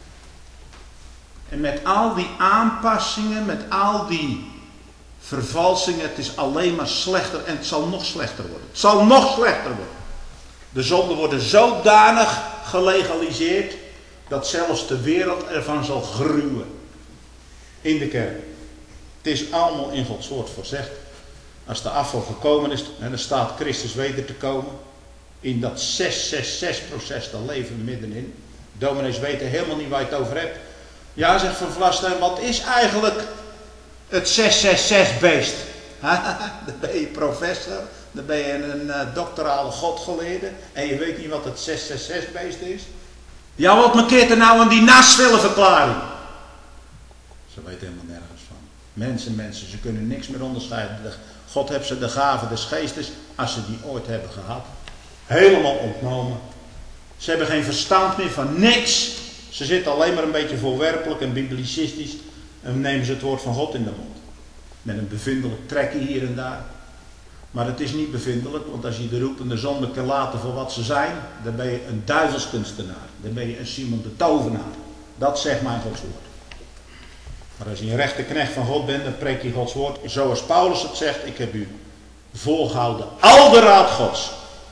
En met al die aanpassingen, met al die vervalsingen, het is alleen maar slechter en het zal nog slechter worden. Het zal nog slechter worden. De zonden worden zodanig gelegaliseerd dat zelfs de wereld ervan zal gruwen. In de kerk. Het is allemaal in Gods woord voorzegd. Als de afval gekomen is en er staat Christus weder te komen. In dat 666-proces, daar leven we middenin. Dominees weten helemaal niet waar je het over hebt. Ja, zegt Van Vlasten, wat is eigenlijk het 666-beest? Dan ben je professor, dan ben je een doctorale godgeleerde en je weet niet wat het 666-beest is. Ja, wat markeert er nou aan die Nashville-verklaring? Ze weten helemaal nergens van. Mensen, ze kunnen niks meer onderscheiden. God heeft ze de gave des geestes, als ze die ooit hebben gehad, helemaal ontnomen. Ze hebben geen verstand meer van niks. Ze zitten alleen maar een beetje voorwerpelijk en biblicistisch. En nemen ze het woord van God in de mond. Met een bevindelijk trekje hier en daar. Maar het is niet bevindelijk, want als je de roepende zonde kan laten voor wat ze zijn, dan ben je een duivelskunstenaar. Dan ben je een Simon de Tovenaar. Dat zegt mijn Gods woord. Maar als je een rechte knecht van God bent, dan preek je Gods woord. Zoals Paulus het zegt, ik heb u volgehouden al de raad Gods.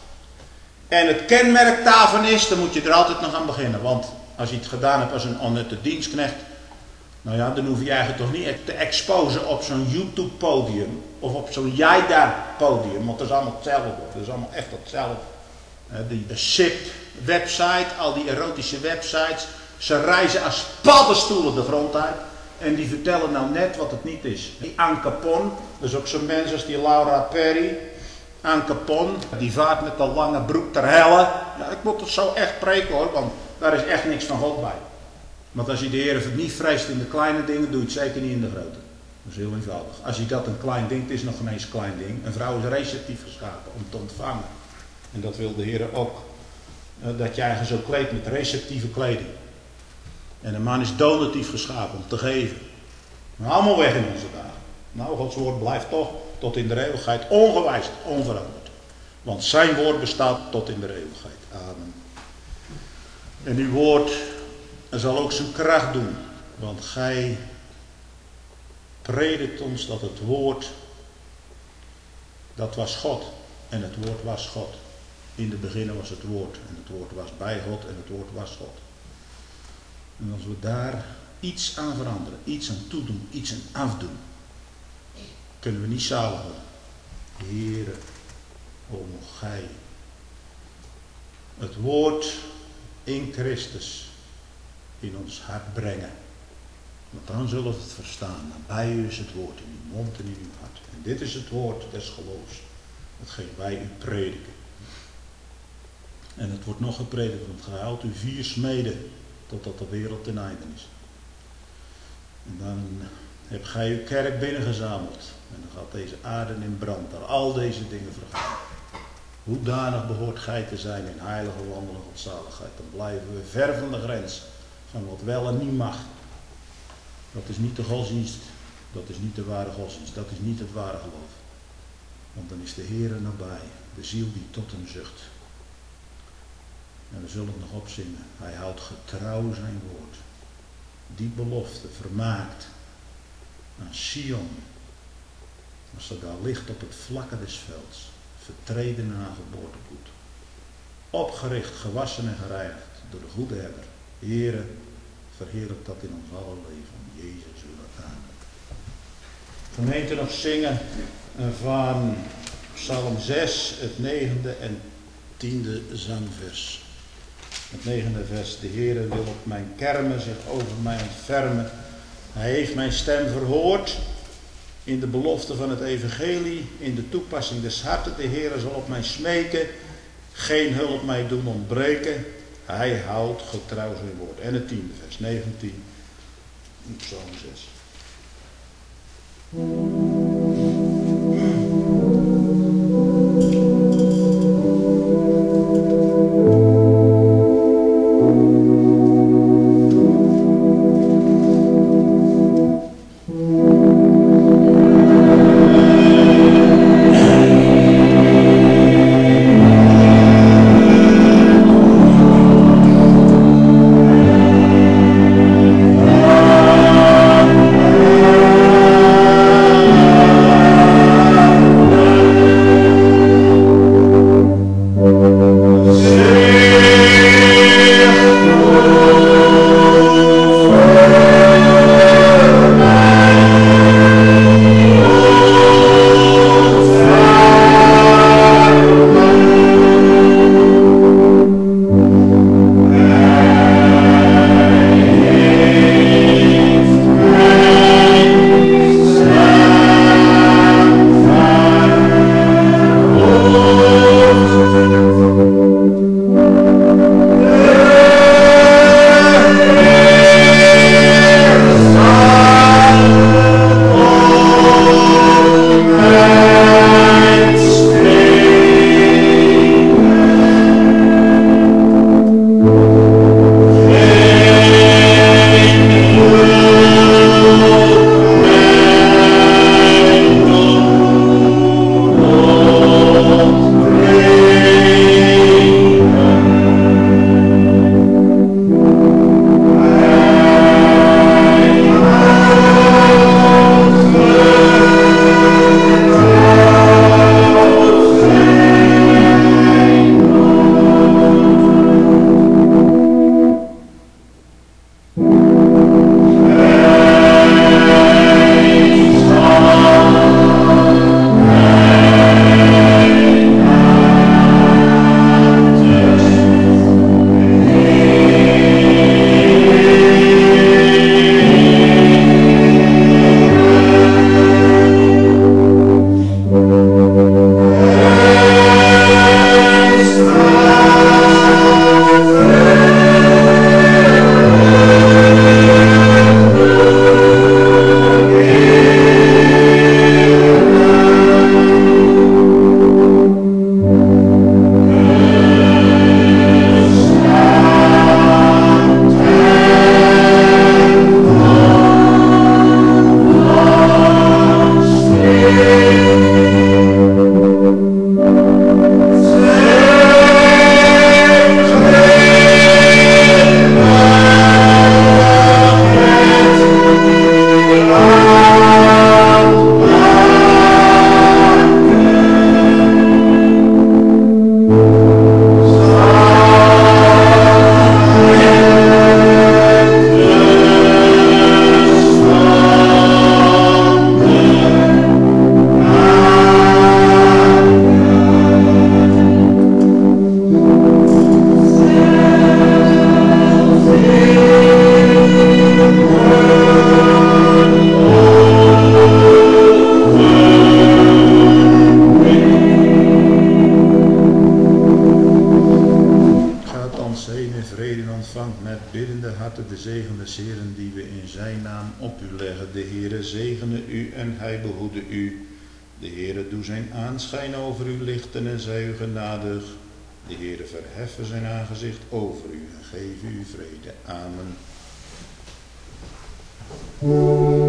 En het kenmerk daarvan is, dan moet je er altijd nog aan beginnen. Want als je het gedaan hebt als een onnutte dienstknecht, nou ja, dan hoef je eigenlijk toch niet te exposen op zo'n YouTube podium. Of op zo'n Jaida podium. Want dat is allemaal hetzelfde. Dat is allemaal echt hetzelfde. De SIP website, al die erotische websites. Ze reizen als paddenstoelen de grond uit. En die vertellen nou net wat het niet is. Die Anne Capon, dus ook zo'n mensen als die Laura Perry. Anne Capon, die vaart met een lange broek ter helle. Ja, ik moet het zo echt preken hoor, want daar is echt niks van God bij. Want als je de Heer niet vreest in de kleine dingen, doe je het zeker niet in de grote. Dat is heel eenvoudig. Als je dat een klein ding, het is nog geen eens een klein ding. Een vrouw is receptief geschapen om te ontvangen. En dat wil de Heer ook. Dat je eigen zo kleedt met receptieve kleding. En een man is donatief geschapen om te geven. Maar allemaal weg in onze dagen. Nou, Gods woord blijft toch tot in de eeuwigheid ongewijzigd, onveranderd. Want zijn woord bestaat tot in de eeuwigheid. Amen. En uw woord zal ook zijn kracht doen. Want gij predikt ons dat het woord, dat was God. En het woord was God. In het begin was het woord. En het woord was bij God en het woord was God. En als we daar iets aan veranderen, iets aan toedoen, iets aan afdoen, kunnen we niet zalig worden. Heere, o gij, het woord in Christus in ons hart brengen. Want dan zullen we het verstaan. Bij u is het woord in uw mond en in uw hart. En dit is het woord des geloofs. Hetgeen wij u prediken. En het wordt nog gepredikt, want gij houdt u 4 smeden totdat de wereld ten einde is. En dan heb gij uw kerk binnengezameld. En dan gaat deze aarde in brand, daar al deze dingen vergaan. Hoedanig behoort gij te zijn in heilige wandelen tot zaligheid. Dan blijven we ver van de grens van wat wel en niet mag. Dat is niet de godsdienst, dat is niet de ware godsdienst, dat is niet het ware geloof. Want dan is de Heere nabij, de ziel die tot hem zucht. En we zullen het nog opzingen. Hij houdt getrouw zijn woord. Die belofte vermaakt aan Sion. Als ze daar ligt op het vlakke des velds. Vertreden in haar geboortebloed. Opgericht, gewassen en gereinigd door de goede herder. Heere, verheerlijk dat in ons alle leven. Jezus willen. Amen. Gemeente nog zingen van Psalm 6, het 9e en 10e zangvers. Het 9e vers. De Heere wil op mijn kermen zich over mij ontfermen. Hij heeft mijn stem verhoord. In de belofte van het evangelie. In de toepassing des harten. De Heere zal op mij smeken. Geen hulp mij doen ontbreken. Hij houdt getrouw zijn woord. En het 10e vers. 19. Psalm 6. als zij in vrede ontvangt met biddende harten de zegen des Heeren die we in zijn naam op u leggen. De Heere zegene u en hij behoede u. De Heere doe zijn aanschijn over u lichten en zij u genadig. De Heere verheffen zijn aangezicht over u en geef u vrede. Amen.